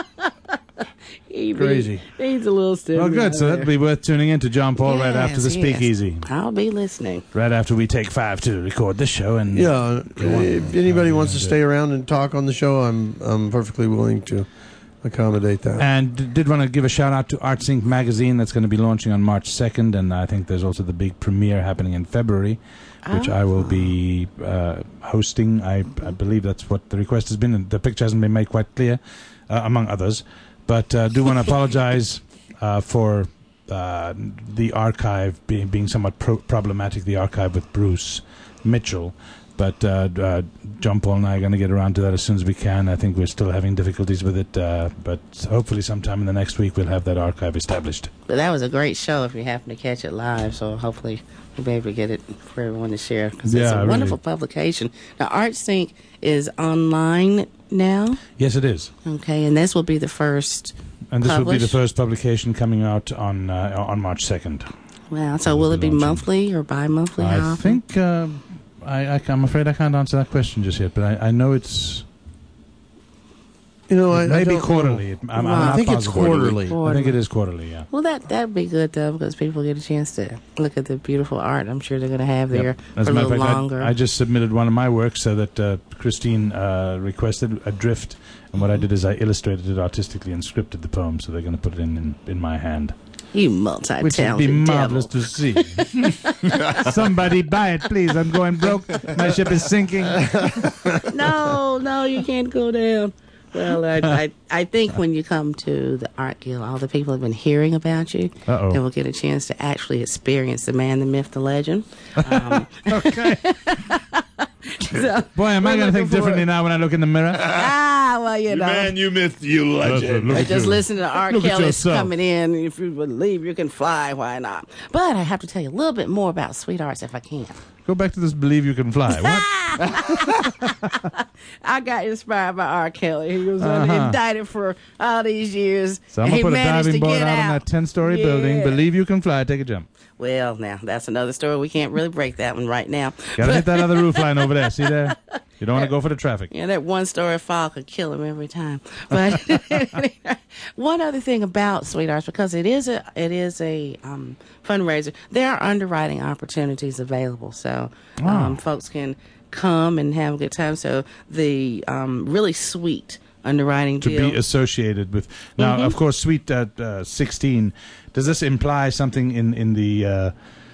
He Crazy. Needs, needs a little still. Well, good. So that'd be worth tuning in to John Paul right after the Yes, yes. speakeasy. I'll be listening. Right after we take five to record this show. And Yeah. If anybody wants to stay around and talk on the show, I'm I'm perfectly willing to accommodate that. And d- did want to give a shout out to Arts Inc magazine that's going to be launching on March second, and I think there's also the big premiere happening in February, which I will be uh, hosting. I, I believe that's what the request has been, and the picture hasn't been made quite clear, uh, among others. But uh, do want to apologize uh, for uh, the archive being, being somewhat pro- problematic, the archive with Bruce Mitchell. But uh, uh, John Paul and I are going to get around to that as soon as we can. I think we're still having difficulties with it, uh, but hopefully sometime in the next week we'll have that archive established. But that was a great show if you happen to catch it live, so hopefully we'll be able to get it for everyone to share, because Yeah, it's a really. wonderful publication. Now, ArtSync is online now, Yes, it is. okay, and this will be the first And this will be the published? first publication coming out on uh, on March second. Wow, so will it be Launching. monthly or bi-monthly? How I often? think, uh, I, I, I'm afraid I can't answer that question just yet, but I, I know it's You know, I, I maybe don't quarterly. know. I'm, I'm Wow. not I think it's positive. quarterly. I think it is quarterly, yeah. Well, that that'd be good though, because people get a chance to look at the beautiful art. I'm sure they're going to have there Yep. for As a a matter little of fact, I- longer. I, just submitted one of my works so that uh, Christine uh, requested a drift, and what I did is I illustrated it artistically and scripted the poem, so they're going to put it in, in in my hand, you which would multi-talented be devil. marvelous to see. Somebody buy it, please. I'm going broke. My ship is sinking. No, no, you can't go down. Well, I, I, I think when you come to the Art Guild, all the people have been hearing about you. Uh-oh. They will get a chance to actually experience the man, the myth, the legend. Um, Okay. so, Boy, am I we're going to looking think differently forward- now when I look in the mirror. Ah, well, you know. you myth, you legend. Look I at just you. listen to R. Look at Kelly's yourself. coming in. If you believe you can fly, why not? But I have to tell you a little bit more about Sweet Arts if I can. Go back to this believe you can fly. What? I got inspired by R. Kelly. He was Uh-huh. indicted for all these years. So I'm and going to he put a managed diving to board get out out on that ten-story Yeah. building. Believe you can fly. Take a jump. Well, now, that's another story. We can't really break that one right now. Got to But- hit that other roof line over there. See there? You don't want to go for the traffic. Yeah, that one story fall could kill him every time. But one other thing about Sweet Arts, because it is a it is a um, fundraiser, there are underwriting opportunities available, so um, folks can come and have a good time. So the um, really sweet underwriting To deal. be associated with. Now, Mhm. of course, Sweet uh, uh, sixteen, does this imply something in, in the uh,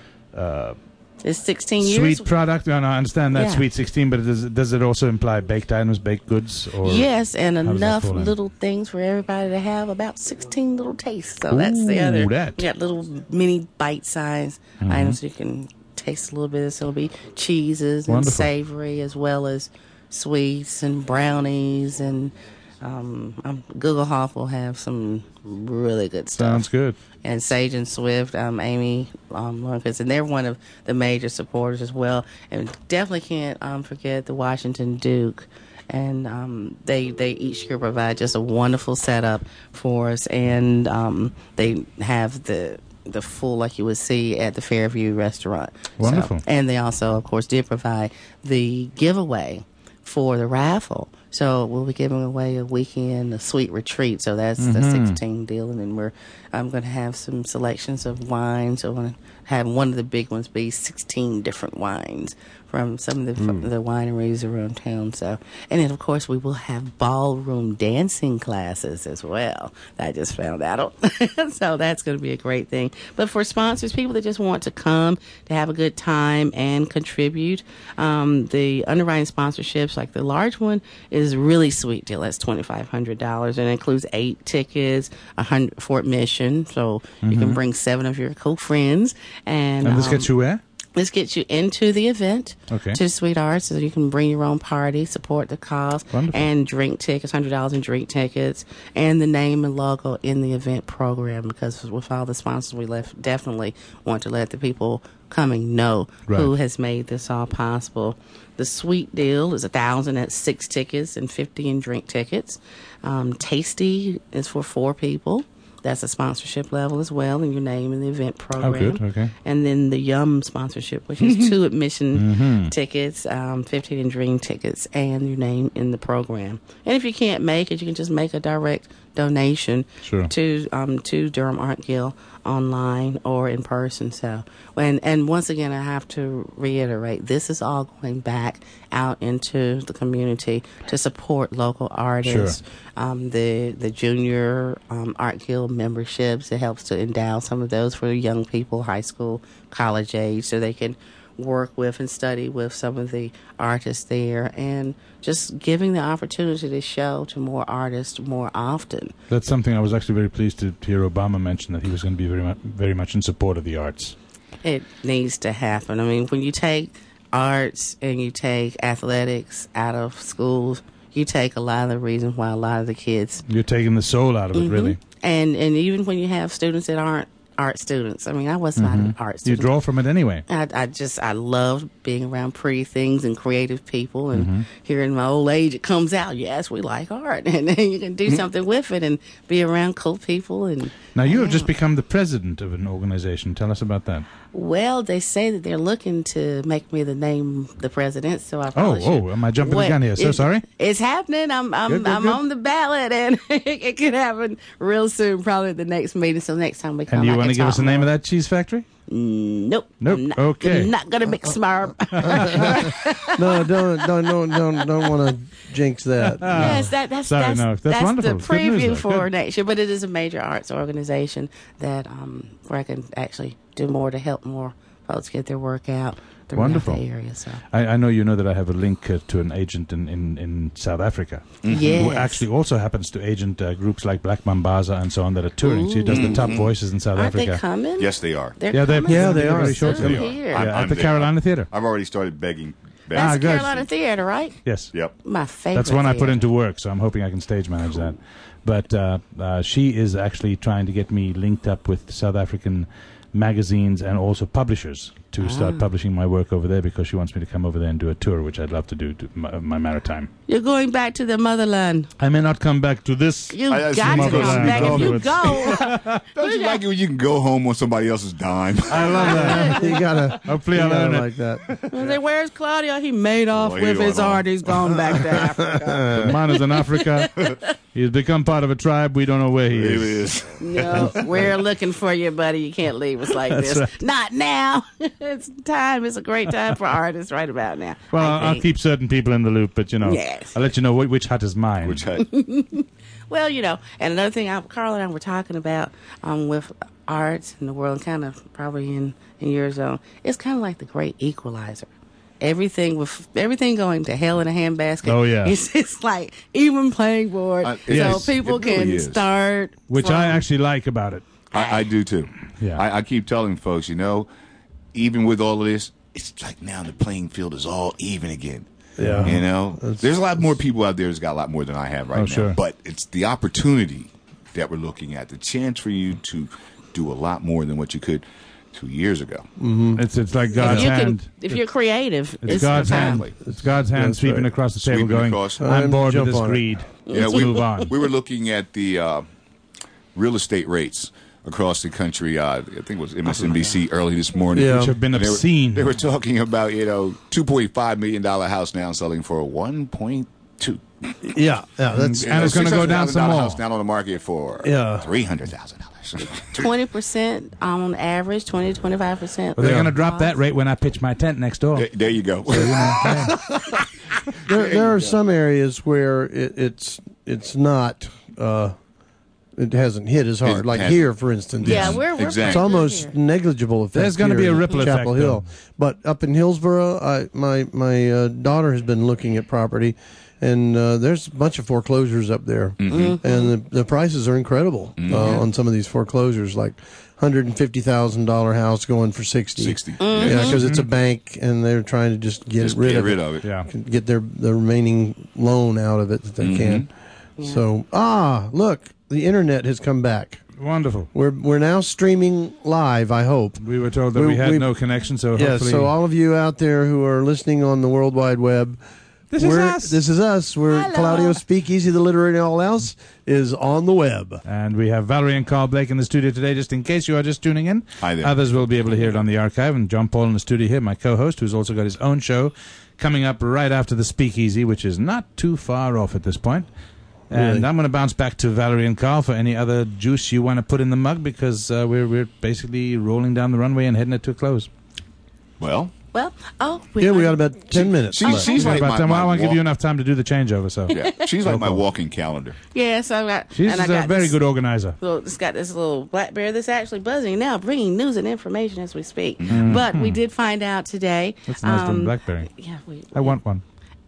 uh, it's sixteen years. sweet product? No, no, I understand that Yeah. Sweet sixteen, but does, does it also imply baked items, baked goods? Or Yes, and does that enough fall in? little things for everybody to have about sixteen little tastes. So that's the Ooh, other. that. You got little mini bite-sized Mm-hmm. items you can taste a little bit. So it'll be cheeses and Wonderful. savory as well as sweets and brownies and um, um, Google Hoff will have some really good stuff. Sounds good. And Sage and Swift, um, Amy um, Lundquist, and they're one of the major supporters as well. And definitely can't um, forget the Washington Duke. And um, they they each year provide just a wonderful setup for us, and um, they have the the full like you would see at the Fairview restaurant. Wonderful. So, and they also, of course, did provide the giveaway for the raffle. So we'll be giving away a weekend, a sweet retreat. So that's the sixteen deal, and then we're I'm going to have some selections of wines. So I want to have one of the big ones be sixteen different wines from some of the from the wineries around town. So, and then of course we will have ballroom dancing classes as well. I just found out. So that's going to be a great thing. But for sponsors, people that just want to come to have a good time and contribute, um, the underwriting sponsorships, like the large one, is a really sweet deal. That's twenty five hundred dollars, and it includes eight tickets, a hundred for admission. So you can bring seven of your cool friends, and, And this um, gets you where? This gets you into the event, Okay. to Sweet Arts, so you can bring your own party, support the cause, Wonderful. and drink tickets, one hundred dollars in drink tickets, and the name and logo in the event program, because with all the sponsors, we left, definitely want to let the people coming know who Right. has made this all possible. The sweet deal is one thousand dollars at six tickets and fifty in drink tickets. Um, Tasty is for four people. That's a sponsorship level as well, and your name in the event program. Oh, good. Okay. And then the Yum sponsorship, which is two admission tickets, um, fifteen in Dream tickets, and your name in the program. And if you can't make it, you can just make a direct donation Sure. to um, to Durham Art Guild online or in person. So, and and once again, I have to reiterate, this is all going back out into the community to support local artists. Sure. Um, the the junior um, art guild memberships, it helps to endow some of those for young people, high school, college age, so they can work with and study with some of the artists there, and just giving the opportunity to show to more artists more often. That's something I was actually very pleased to hear Obama mention, that he was going to be very much, very much in support of the arts. It needs to happen. I mean, when you take arts and you take athletics out of schools, you take a lot of the reasons why a lot of the kids. You're taking the soul out of it, Mhm. really. And and even when you have students that aren't art students, I mean, I was not an art You student. draw from it anyway. I, I just I loved being around pretty things and creative people, and Mm-hmm. here in my old age, it comes out. Yes, we like art, and then you can do Mm-hmm. something with it and be around cool people. And Now, you have yeah. just become the president of an organization. Tell us about that. Well, they say that they're looking to make me the name the president, so I Oh, probably should. oh, am I jumping the Wait, gun here? So it- sorry. It's happening. I'm I'm Good, good, I'm good. on the ballot, and it could happen real soon, probably at the next meeting. So next time we come, And you I want to can give us the talk name of more. that cheese factory? Nope. Nope. I'm not, Okay. I'm not gonna mix my. No, don't don't don't don't, don't want to jinx that. Yes, that, that's Sorry, that's, no, that's wonderful. the It's good news, preview though. for Good. next year. But it is a major arts organization that um, where I can actually do more to help more folks get their work out throughout Wonderful. the area. So I, I know you know that I have a link uh, to an agent in, in, in South Africa yes. who actually also happens to agent uh, groups like Black Mambaza and so on that are touring. She does the top voices in South aren't Africa. they coming? Yes, they are. They're Yeah, they're- coming. Yeah, they are. Very Soon shortly. They are. here. I'm- Yeah, I'm at the there. Carolina Theater. I've already started begging. That's Ah, the good. Carolina Theater, right? Yes. Yep. My favorite. That's one I put theater. into work, so I'm hoping I can stage manage that. But uh, uh, she is actually trying to get me linked up with South African magazines and also publishers to start publishing my work over there because she wants me to come over there and do a tour, which I'd love to do to my, my maritime. You're going back to the motherland. I may not come back to this. You I- that's got to motherland come back. If you afterwards. go, Don't you like it when you can go home on somebody else's dime? I love that. You gotta, Hopefully you I'll gotta earn it. like that. I say, where's Claudio? He made off Oh, he with his went on. art. He's gone back to Africa. The man is in Africa. He's become part of a tribe. We don't know where he It is. is. No, we're looking for you, buddy. You can't leave us like this. right. Not now. It's time. It's a great time for artists right about now. Well, I I'll think. keep certain people in the loop, but you know, Yes. I'll let you know wh- which hut is mine. Which had, Well, you know, and another thing, I, Carl and I were talking about um, with arts in the world, kind of probably in, in your zone, it's kind of like the great equalizer. Everything with everything going to hell in a handbasket. Oh, yeah. It's it's like even playing board, Uh, so yes, people it really can is. start. which from, I actually like about it. I, I do too. Yeah. I, I keep telling folks, you know, even with all of this, it's like now the playing field is all even again. Yeah. You know, there's a lot more people out there that's got a lot more than I have right Oh, now. sure. But it's the opportunity that we're looking at, the chance for you to do a lot more than what you could two years ago. It's it's like If God's you hand. can, if you're creative, It's it's God's the hand. time. It's God's hand That's sweeping right. across the table, Sweeping going, across. "I'm Time to bored with jump this on it." greed. Yeah, Let's we, move on." we were looking at the uh, real estate rates across the country. Uh, I think it was M S N B C early this morning. Yeah. Which have been And they were- obscene. They were, talking about, you know, two point five million dollars house now selling for one point two. Yeah, yeah, that's And it's gonna go down some more. House now on the market for Yeah. three hundred thousand dollars. Twenty percent on average, twenty to twenty-five percent. Well, they're going to drop that rate when I pitch my tent next door. there, there you go. there, there are some areas where it, it's it's not uh, it hasn't hit as hard. It Like hasn't. here, for instance. Yeah, Yes, we're, we're exactly. It's pretty almost good here. negligible effect. There's gonna here be a in ripple effect, Chapel Hill, though. but up in Hillsborough, I, my my uh, daughter has been looking at property, and uh, there's a bunch of foreclosures up there, Mm-hmm. and the, the prices are incredible uh, on some of these foreclosures, like hundred and fifty thousand dollar house going for sixty. sixty. Yeah, because it's a bank, and they're trying to just get Just rid get of rid it. of it. Yeah. Get their the remaining loan out of it that they can. So ah, look, the internet has come back. Wonderful. We're we're now streaming live. I hope. We were told that We- we, had we- no connection, so Yes. hopefully... So all of you out there who are listening on the World Wide Web, This is we're, us. This is us. We're Hello. Claudio Speakeasy, the literary, and all else is on the web. And we have Valerie and Carl Blake in the studio today, just in case you are just tuning in. Hi there. Others will be able to hear it on the archive. And John Paul in the studio here, my co-host, who's also got his own show coming up right after the Speakeasy, which is not too far off at this point. And Really? I'm going to bounce back to Valerie and Carl for any other juice you want to put in the mug, because uh, we're we're basically rolling down the runway and heading it to a close. Well, Well, oh, Yeah, we got about ten minutes. she- left. she's like By my, the time, my I want to give walk- you enough time to do the changeover. So yeah, she's like my Roll call. walking calendar. yes, I got. she's and I a got very this good organizer. Little, it's got this little BlackBerry that's actually buzzing now, bringing news and information as we speak. Mm-hmm. But we did find out today. That's a nice little um, BlackBerry. Yeah, we, I want one.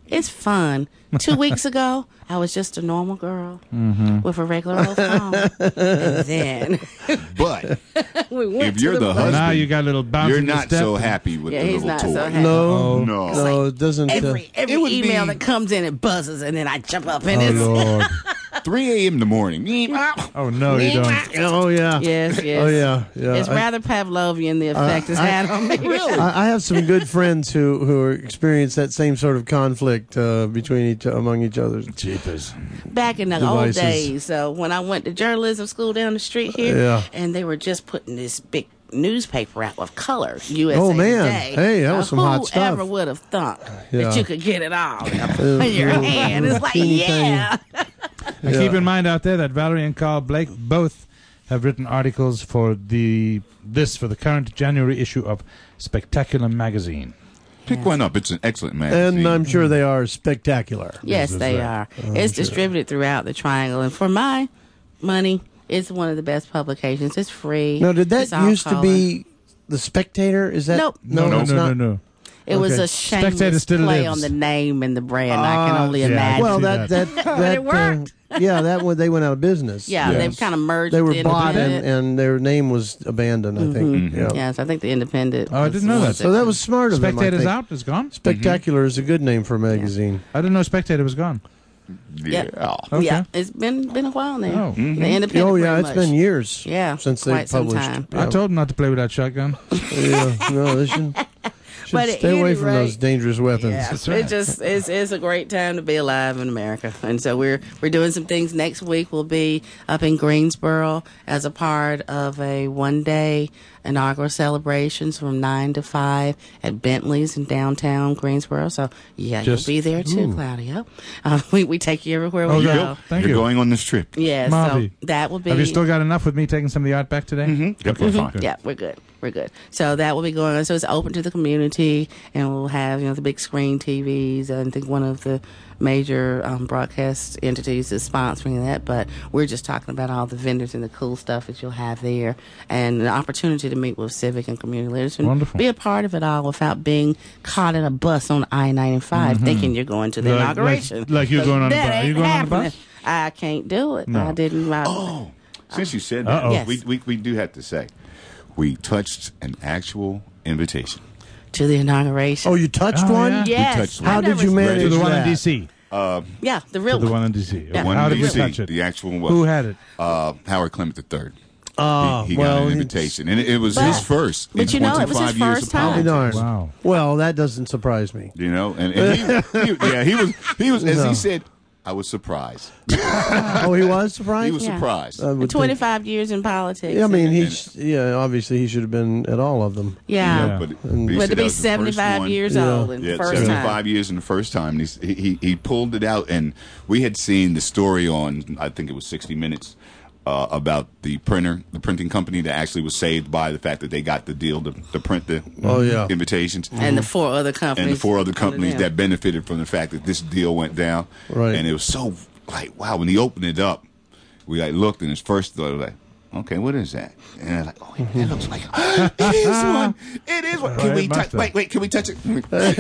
It's fun. Two weeks ago, I was just a normal girl Mm-hmm. with a regular old phone. And then But we went if you're to the the, husband, Now you got a little bounce you're in the not step. so happy with Yeah, the he's little not toy. so happy. No, No. no, it doesn't. every uh, every It would email be- that comes in, it buzzes, and then I jump up and Oh, it's Lord. three a.m. in the morning. Oh, no, you don't. oh yeah. yes, yes. Oh yeah. Yeah. It's I- rather Pavlovian the effect it's I- had on me. Really? I, I have some good friends who who are experience that same sort of conflict uh, between each among each other. Jeepers. Back in the Devices. old days, so when I went to journalism school down the street here, Yeah. and they were just putting this big newspaper out with color, U S A Oh, man. Today. Hey, that was some hot stuff. Whoever would have thought Yeah. that you could get it all in your hand? It's like, Teeny tiny. yeah. Now, keep in mind out there that Valerie and Carl Blake both have written articles for the this for the current January issue of Spectacular magazine. Pick one up. It's an excellent magazine. And I'm sure they are spectacular. Yes, is they right. are. It's distributed throughout the Triangle, and for my money, it's one of the best publications. It's free. Now, did that It's all used to color. be the Spectator? Is that Nope. no? no, it's no, not. no, no. It was Okay. a Spectator shameless still play lives. on the name and the brand. I can Ah, only yeah. imagine. Well, see that that that, But it worked. uh, yeah, that one they went out of business. yeah, Yes. they've kind of merged. They were with the bought and, Independent. and their name was abandoned. I think. Yeah. Yes, I think the Independent. Oh, I was didn't the know ones that. So that was smart of them. I Spectator's think. out? It's gone? Spectacular is a good name for a magazine. I didn't know Spectator was gone. Yeah. Okay. Yeah, it's been been a while now. Oh. The Independent. Oh yeah, very it's much. been years. Yeah, since they quite some published. time. I Yeah. told him not to play with that shotgun. Yeah, no, they should, should But at stay away any from rate- those dangerous weapons. Yeah, That's right. it just it's, it's a great time to be alive in America, and so we're we're doing some things next week. We'll be up in Greensboro as a part of a one day inaugural celebrations from nine to five at Bentley's in downtown Greensboro. So yeah, Just- you'll be there too, ooh. Claudia. Uh, we we take you everywhere Oh, we yeah. go. Thank You're you. going on this trip. Yeah, Marvy. so that will be. Have you still got enough with me taking some of the art back today? Mm-hmm. Yep, we're fine. Yeah, we're good. We're good. So that will be going on. So it's open to the community, and we'll have you know the big screen T Vs. I think one of the major um, broadcast entities is sponsoring that, but we're just talking about all the vendors and the cool stuff that you'll have there, and an opportunity to meet with civic and community leaders and Wonderful. be a part of it all without being caught in a bus on I ninety-five thinking you're going to the Like- like- inauguration. like you're going on a That bus. Are you ain't going on a happening. bus? I can't do it. No. I didn't. I, Oh, since you said that, Uh-oh. Yes. we, we we do have to say we touched an actual invitation. to the inauguration. Oh, you touched Oh, one? yeah. yes. touched I How did never- you manage To the one in that? D C. Yeah, the real To the one. one in D C. Yeah. One How did D we C, touch it? The actual one. Who had it? Uh, Howard Clement the third. Oh, he he well, got an it's- invitation, and it, it was But- his first. but in you know, it was his twenty-five years first of time. I'll be politics. darned. Wow. Well, that doesn't surprise me. You know, and, and he, he, yeah, he was he was as No. he said. I was surprised. Oh, he was surprised? He was Yeah. surprised. I would think- twenty-five years in politics. Yeah, I mean, and- he sh- yeah, obviously he should have been at all of them. yeah. Yeah. But, And- but he But said to that be was the first seventy-five one. years Yeah. old and Yeah, first seventy-five time. years in the first time. And he's, he, he he pulled it out, and we had seen the story on, I think it was sixty minutes, uh, about the printer, the printing company that actually was saved by the fact that they got the deal to, to print the Oh, yeah. invitations. And the four other companies. And the four other under companies them. that benefited from the fact that this deal went down. Right. And it was so, like, wow, when he opened it up, we like looked, and his first thought was like, okay, what is that? And I was like, oh, yeah, that looks like it is one. It is one. Can Right, we must touch? have. Wait, wait. Can we touch it? you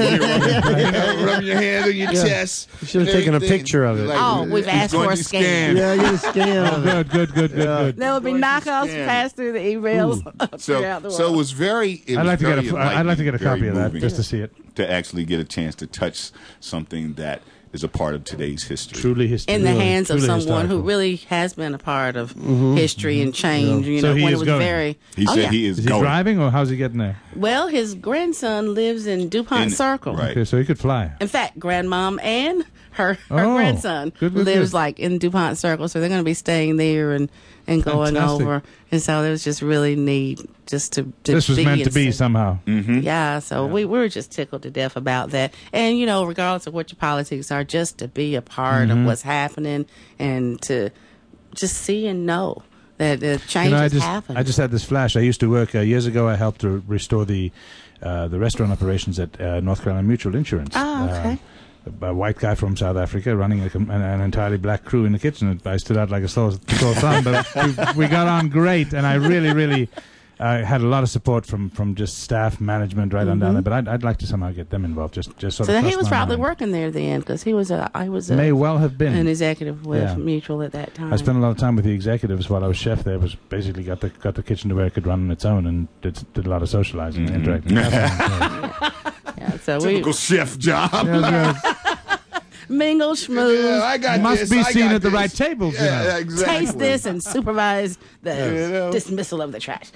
know, rub your hand on your Yeah. chest. You should have and taken a everything. picture of it. Oh, we've it's asked going for a to be scan. scanned. Yeah, get a scan of it. Good, good, good, good, good. There will be Going to knockouts scan. passed through the emails So, throughout the world. so it was very. It I'd was like to get very a. I'd like to get a enlightening, copy of very that moving just to see it. to actually get a chance to touch something that is a part of today's history. Truly history. in the hands of Truly someone who historical. really has been a part of history and change. You So know, he when is it was going. very. He oh, said yeah. he is, Is he going. driving or how's he getting there? Well, his grandson lives in DuPont In- Circle. right. Okay, so he could fly. In fact, grandmom and her her Oh, grandson good, good, lives good. like in DuPont Circle, so they're going to be staying there and, and going Fantastic. over. And so it was just really neat just to, to This was be meant to and be see. somehow. Mm-hmm. Yeah, so we, we were just tickled to death about that. And, you know, regardless of what your politics are, just to be a part Mm-hmm. of what's happening and to just see and know that the change You know, I has just happened. I just had this flash. I used to work uh, years ago. I helped to restore the uh, the restaurant operations at uh, North Carolina Mutual Insurance. Ah, okay. Uh, a white guy from South Africa running a, com- an, an entirely black crew in the kitchen. I stood out like a sore, sore thumb, but we, we got on great, and I really, really I had a lot of support from, from just staff, management, right mm-hmm. on down there. But I'd, I'd like to somehow get them involved. Just just sort so of. So he was probably mind. working there then, because he was a I was a, may well have been an executive with yeah. Mutual at that time. I spent a lot of time with the executives while I was chef there. Was basically got the got the kitchen to where it could run on its own, and did did a lot of socializing, mm-hmm. interacting. yeah. yeah, so typical we, chef job. Yeah, mingle, schmooze. Yeah, I got must this, be I seen got at the this. right tables. Yeah, you know. yeah, exactly. Taste this and supervise the You know? dismissal of the trash.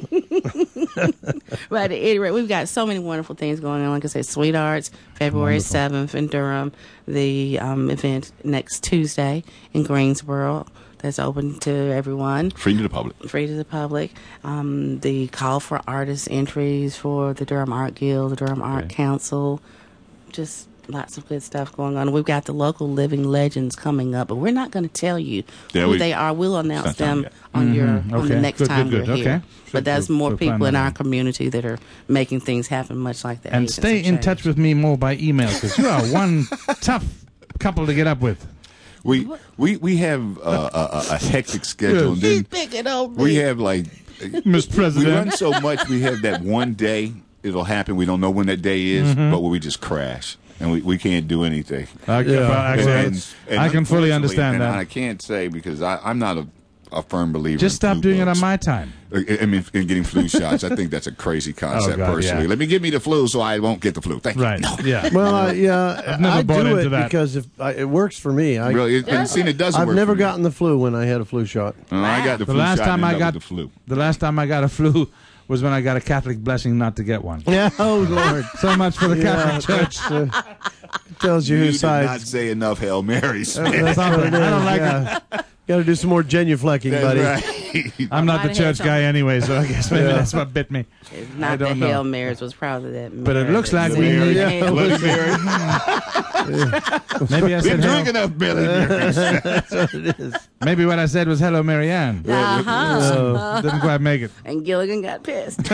But anyway, we've got so many wonderful things going on. Like I said, Sweethearts, February seventh in Durham. The um, event next Tuesday in Greensboro. That's open to everyone. Free to the public. Free to the public. Um, the call for artist entries for the Durham Art Guild, the Durham Art Okay. Council. Just lots of good stuff going on. We've got the local living legends coming up, but we're not going to tell you Yeah, who we- they are. We'll announce Sometime them yet. on Mm-hmm. your on Okay. the next Good, time good, good. we're here. Okay. But Should- there's we'll- more we'll plan people in that our out. community that are making things happen much like that. And Agents stay of in Change. touch with me more by email, because you are one tough couple to get up with. We we we have uh, a, a hectic schedule. And He's then picking on me. we have like Mister we run President. so much. We have that one day it'll happen. We don't know when that day is, Mm-hmm. but where we just crash and we, we can't do anything. I, Yeah. well, actually, And- and I can fully unfortunately, understand and that. I can't say because I, I'm not a, a firm believer. Just in stop flu doing it bugs. on my time. I I mean, in getting flu shots, I think that's a crazy concept. Oh, God, personally, yeah. let me give me the flu so I won't get the flu. Thank Right. you. No. Yeah. Well, uh, yeah, I've never I bought do into it that. because if I, it works for me. I, Really, it, and see, it doesn't I've work never for me. gotten the flu when I had a flu shot. Uh, I got the, The flu last shot time and I ended up got with the flu. the last time I got a flu was when I got a Catholic blessing not to get one. Yeah, oh Lord, So much for the yeah, Catholic Church. that's, uh, tells you You whose did not side. say enough Hail Marys. That's what it is. I don't like yeah. Got to do some more genuflecting, buddy. Right. I'm not Might the have church had guy anyway, so I guess maybe Yeah. that's what bit me. It's I not the don't know. Hail Marys, was probably that. But it Mary looks that like said we the need- Hail Bloody Mary. Maybe I said Been hello. drinking enough Billy Marys. That's what it is. Maybe what I said was hello, Marianne. Uh-huh. Didn't quite make it. And Gilligan got pissed.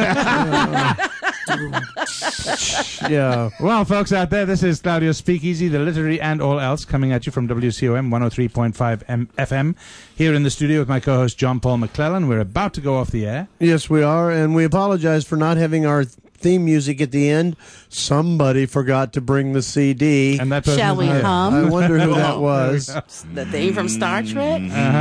Yeah. Well, folks out there, this is Claudio's Speakeasy, the literary and all else, coming at you from W C O M one oh three point five M- F M. Here in the studio with my co-host John Paul McClellan. We're about to go off the air. Yes, we are, and we apologize for not having our theme music at the end. Somebody forgot to bring the C D. And that person Shall we is- hum? I wonder who that was. The theme from Star Trek.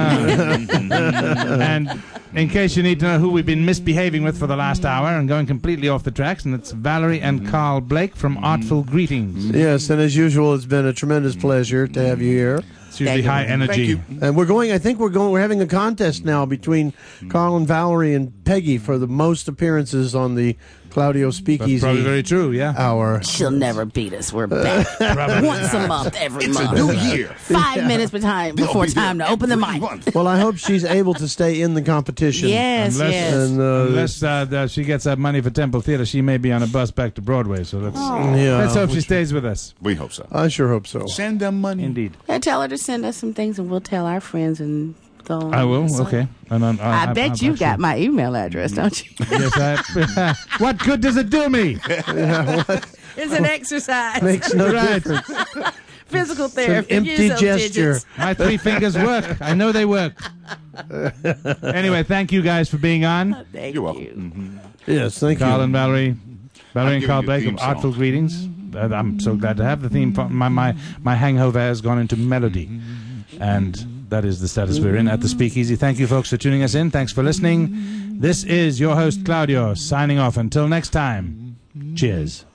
And in case you need to know who we've been misbehaving with for the last hour and going completely off the tracks, and it's Valerie and Carl Blake from Artful Greetings. Yes, and as usual, it's been a tremendous pleasure to have you here. It's usually Thank you. high energy. you. And we're going. I think we're going. We're having a contest now between Carl and Valerie and Peggy for the most appearances on the Claudio That's Speakeasy probably very true, yeah. hour. She'll never beat us. We're back once a month, every It's a month. new year. Five minutes behind They'll before be there time to open the every mic. month. Well, I hope she's able to stay in the competition. Yes, Unless- yes. And uh, Unless uh, the, she gets that money for Temple Theater, she may be on a bus back to Broadway. So let's, yeah, let's hope she which- stays with us. We hope so. I sure hope so. Send them money. Indeed. Yeah, tell her to send us some things, and we'll tell our friends and go on. I will, So- okay. And then, I, I, bet I, you I, got my email address, don't you? Yes, I. What good does it do me? It's an exercise. Makes no Right. difference. Physical therapy. empty Use those gesture. digits. My three fingers work. I know they work. Anyway, thank you guys for being on. Thank You're you. welcome. Yes, thank Carl you. and Valerie. Valerie and giving Carl you a Blake theme of song. Artful Greetings. Uh, I'm so glad to have the theme. For my, my, my hangover has gone into melody. And that is the status we're in at the Speakeasy. Thank you, folks, for tuning us in. Thanks for listening. This is your host, Claudio, signing off. Until next time, cheers.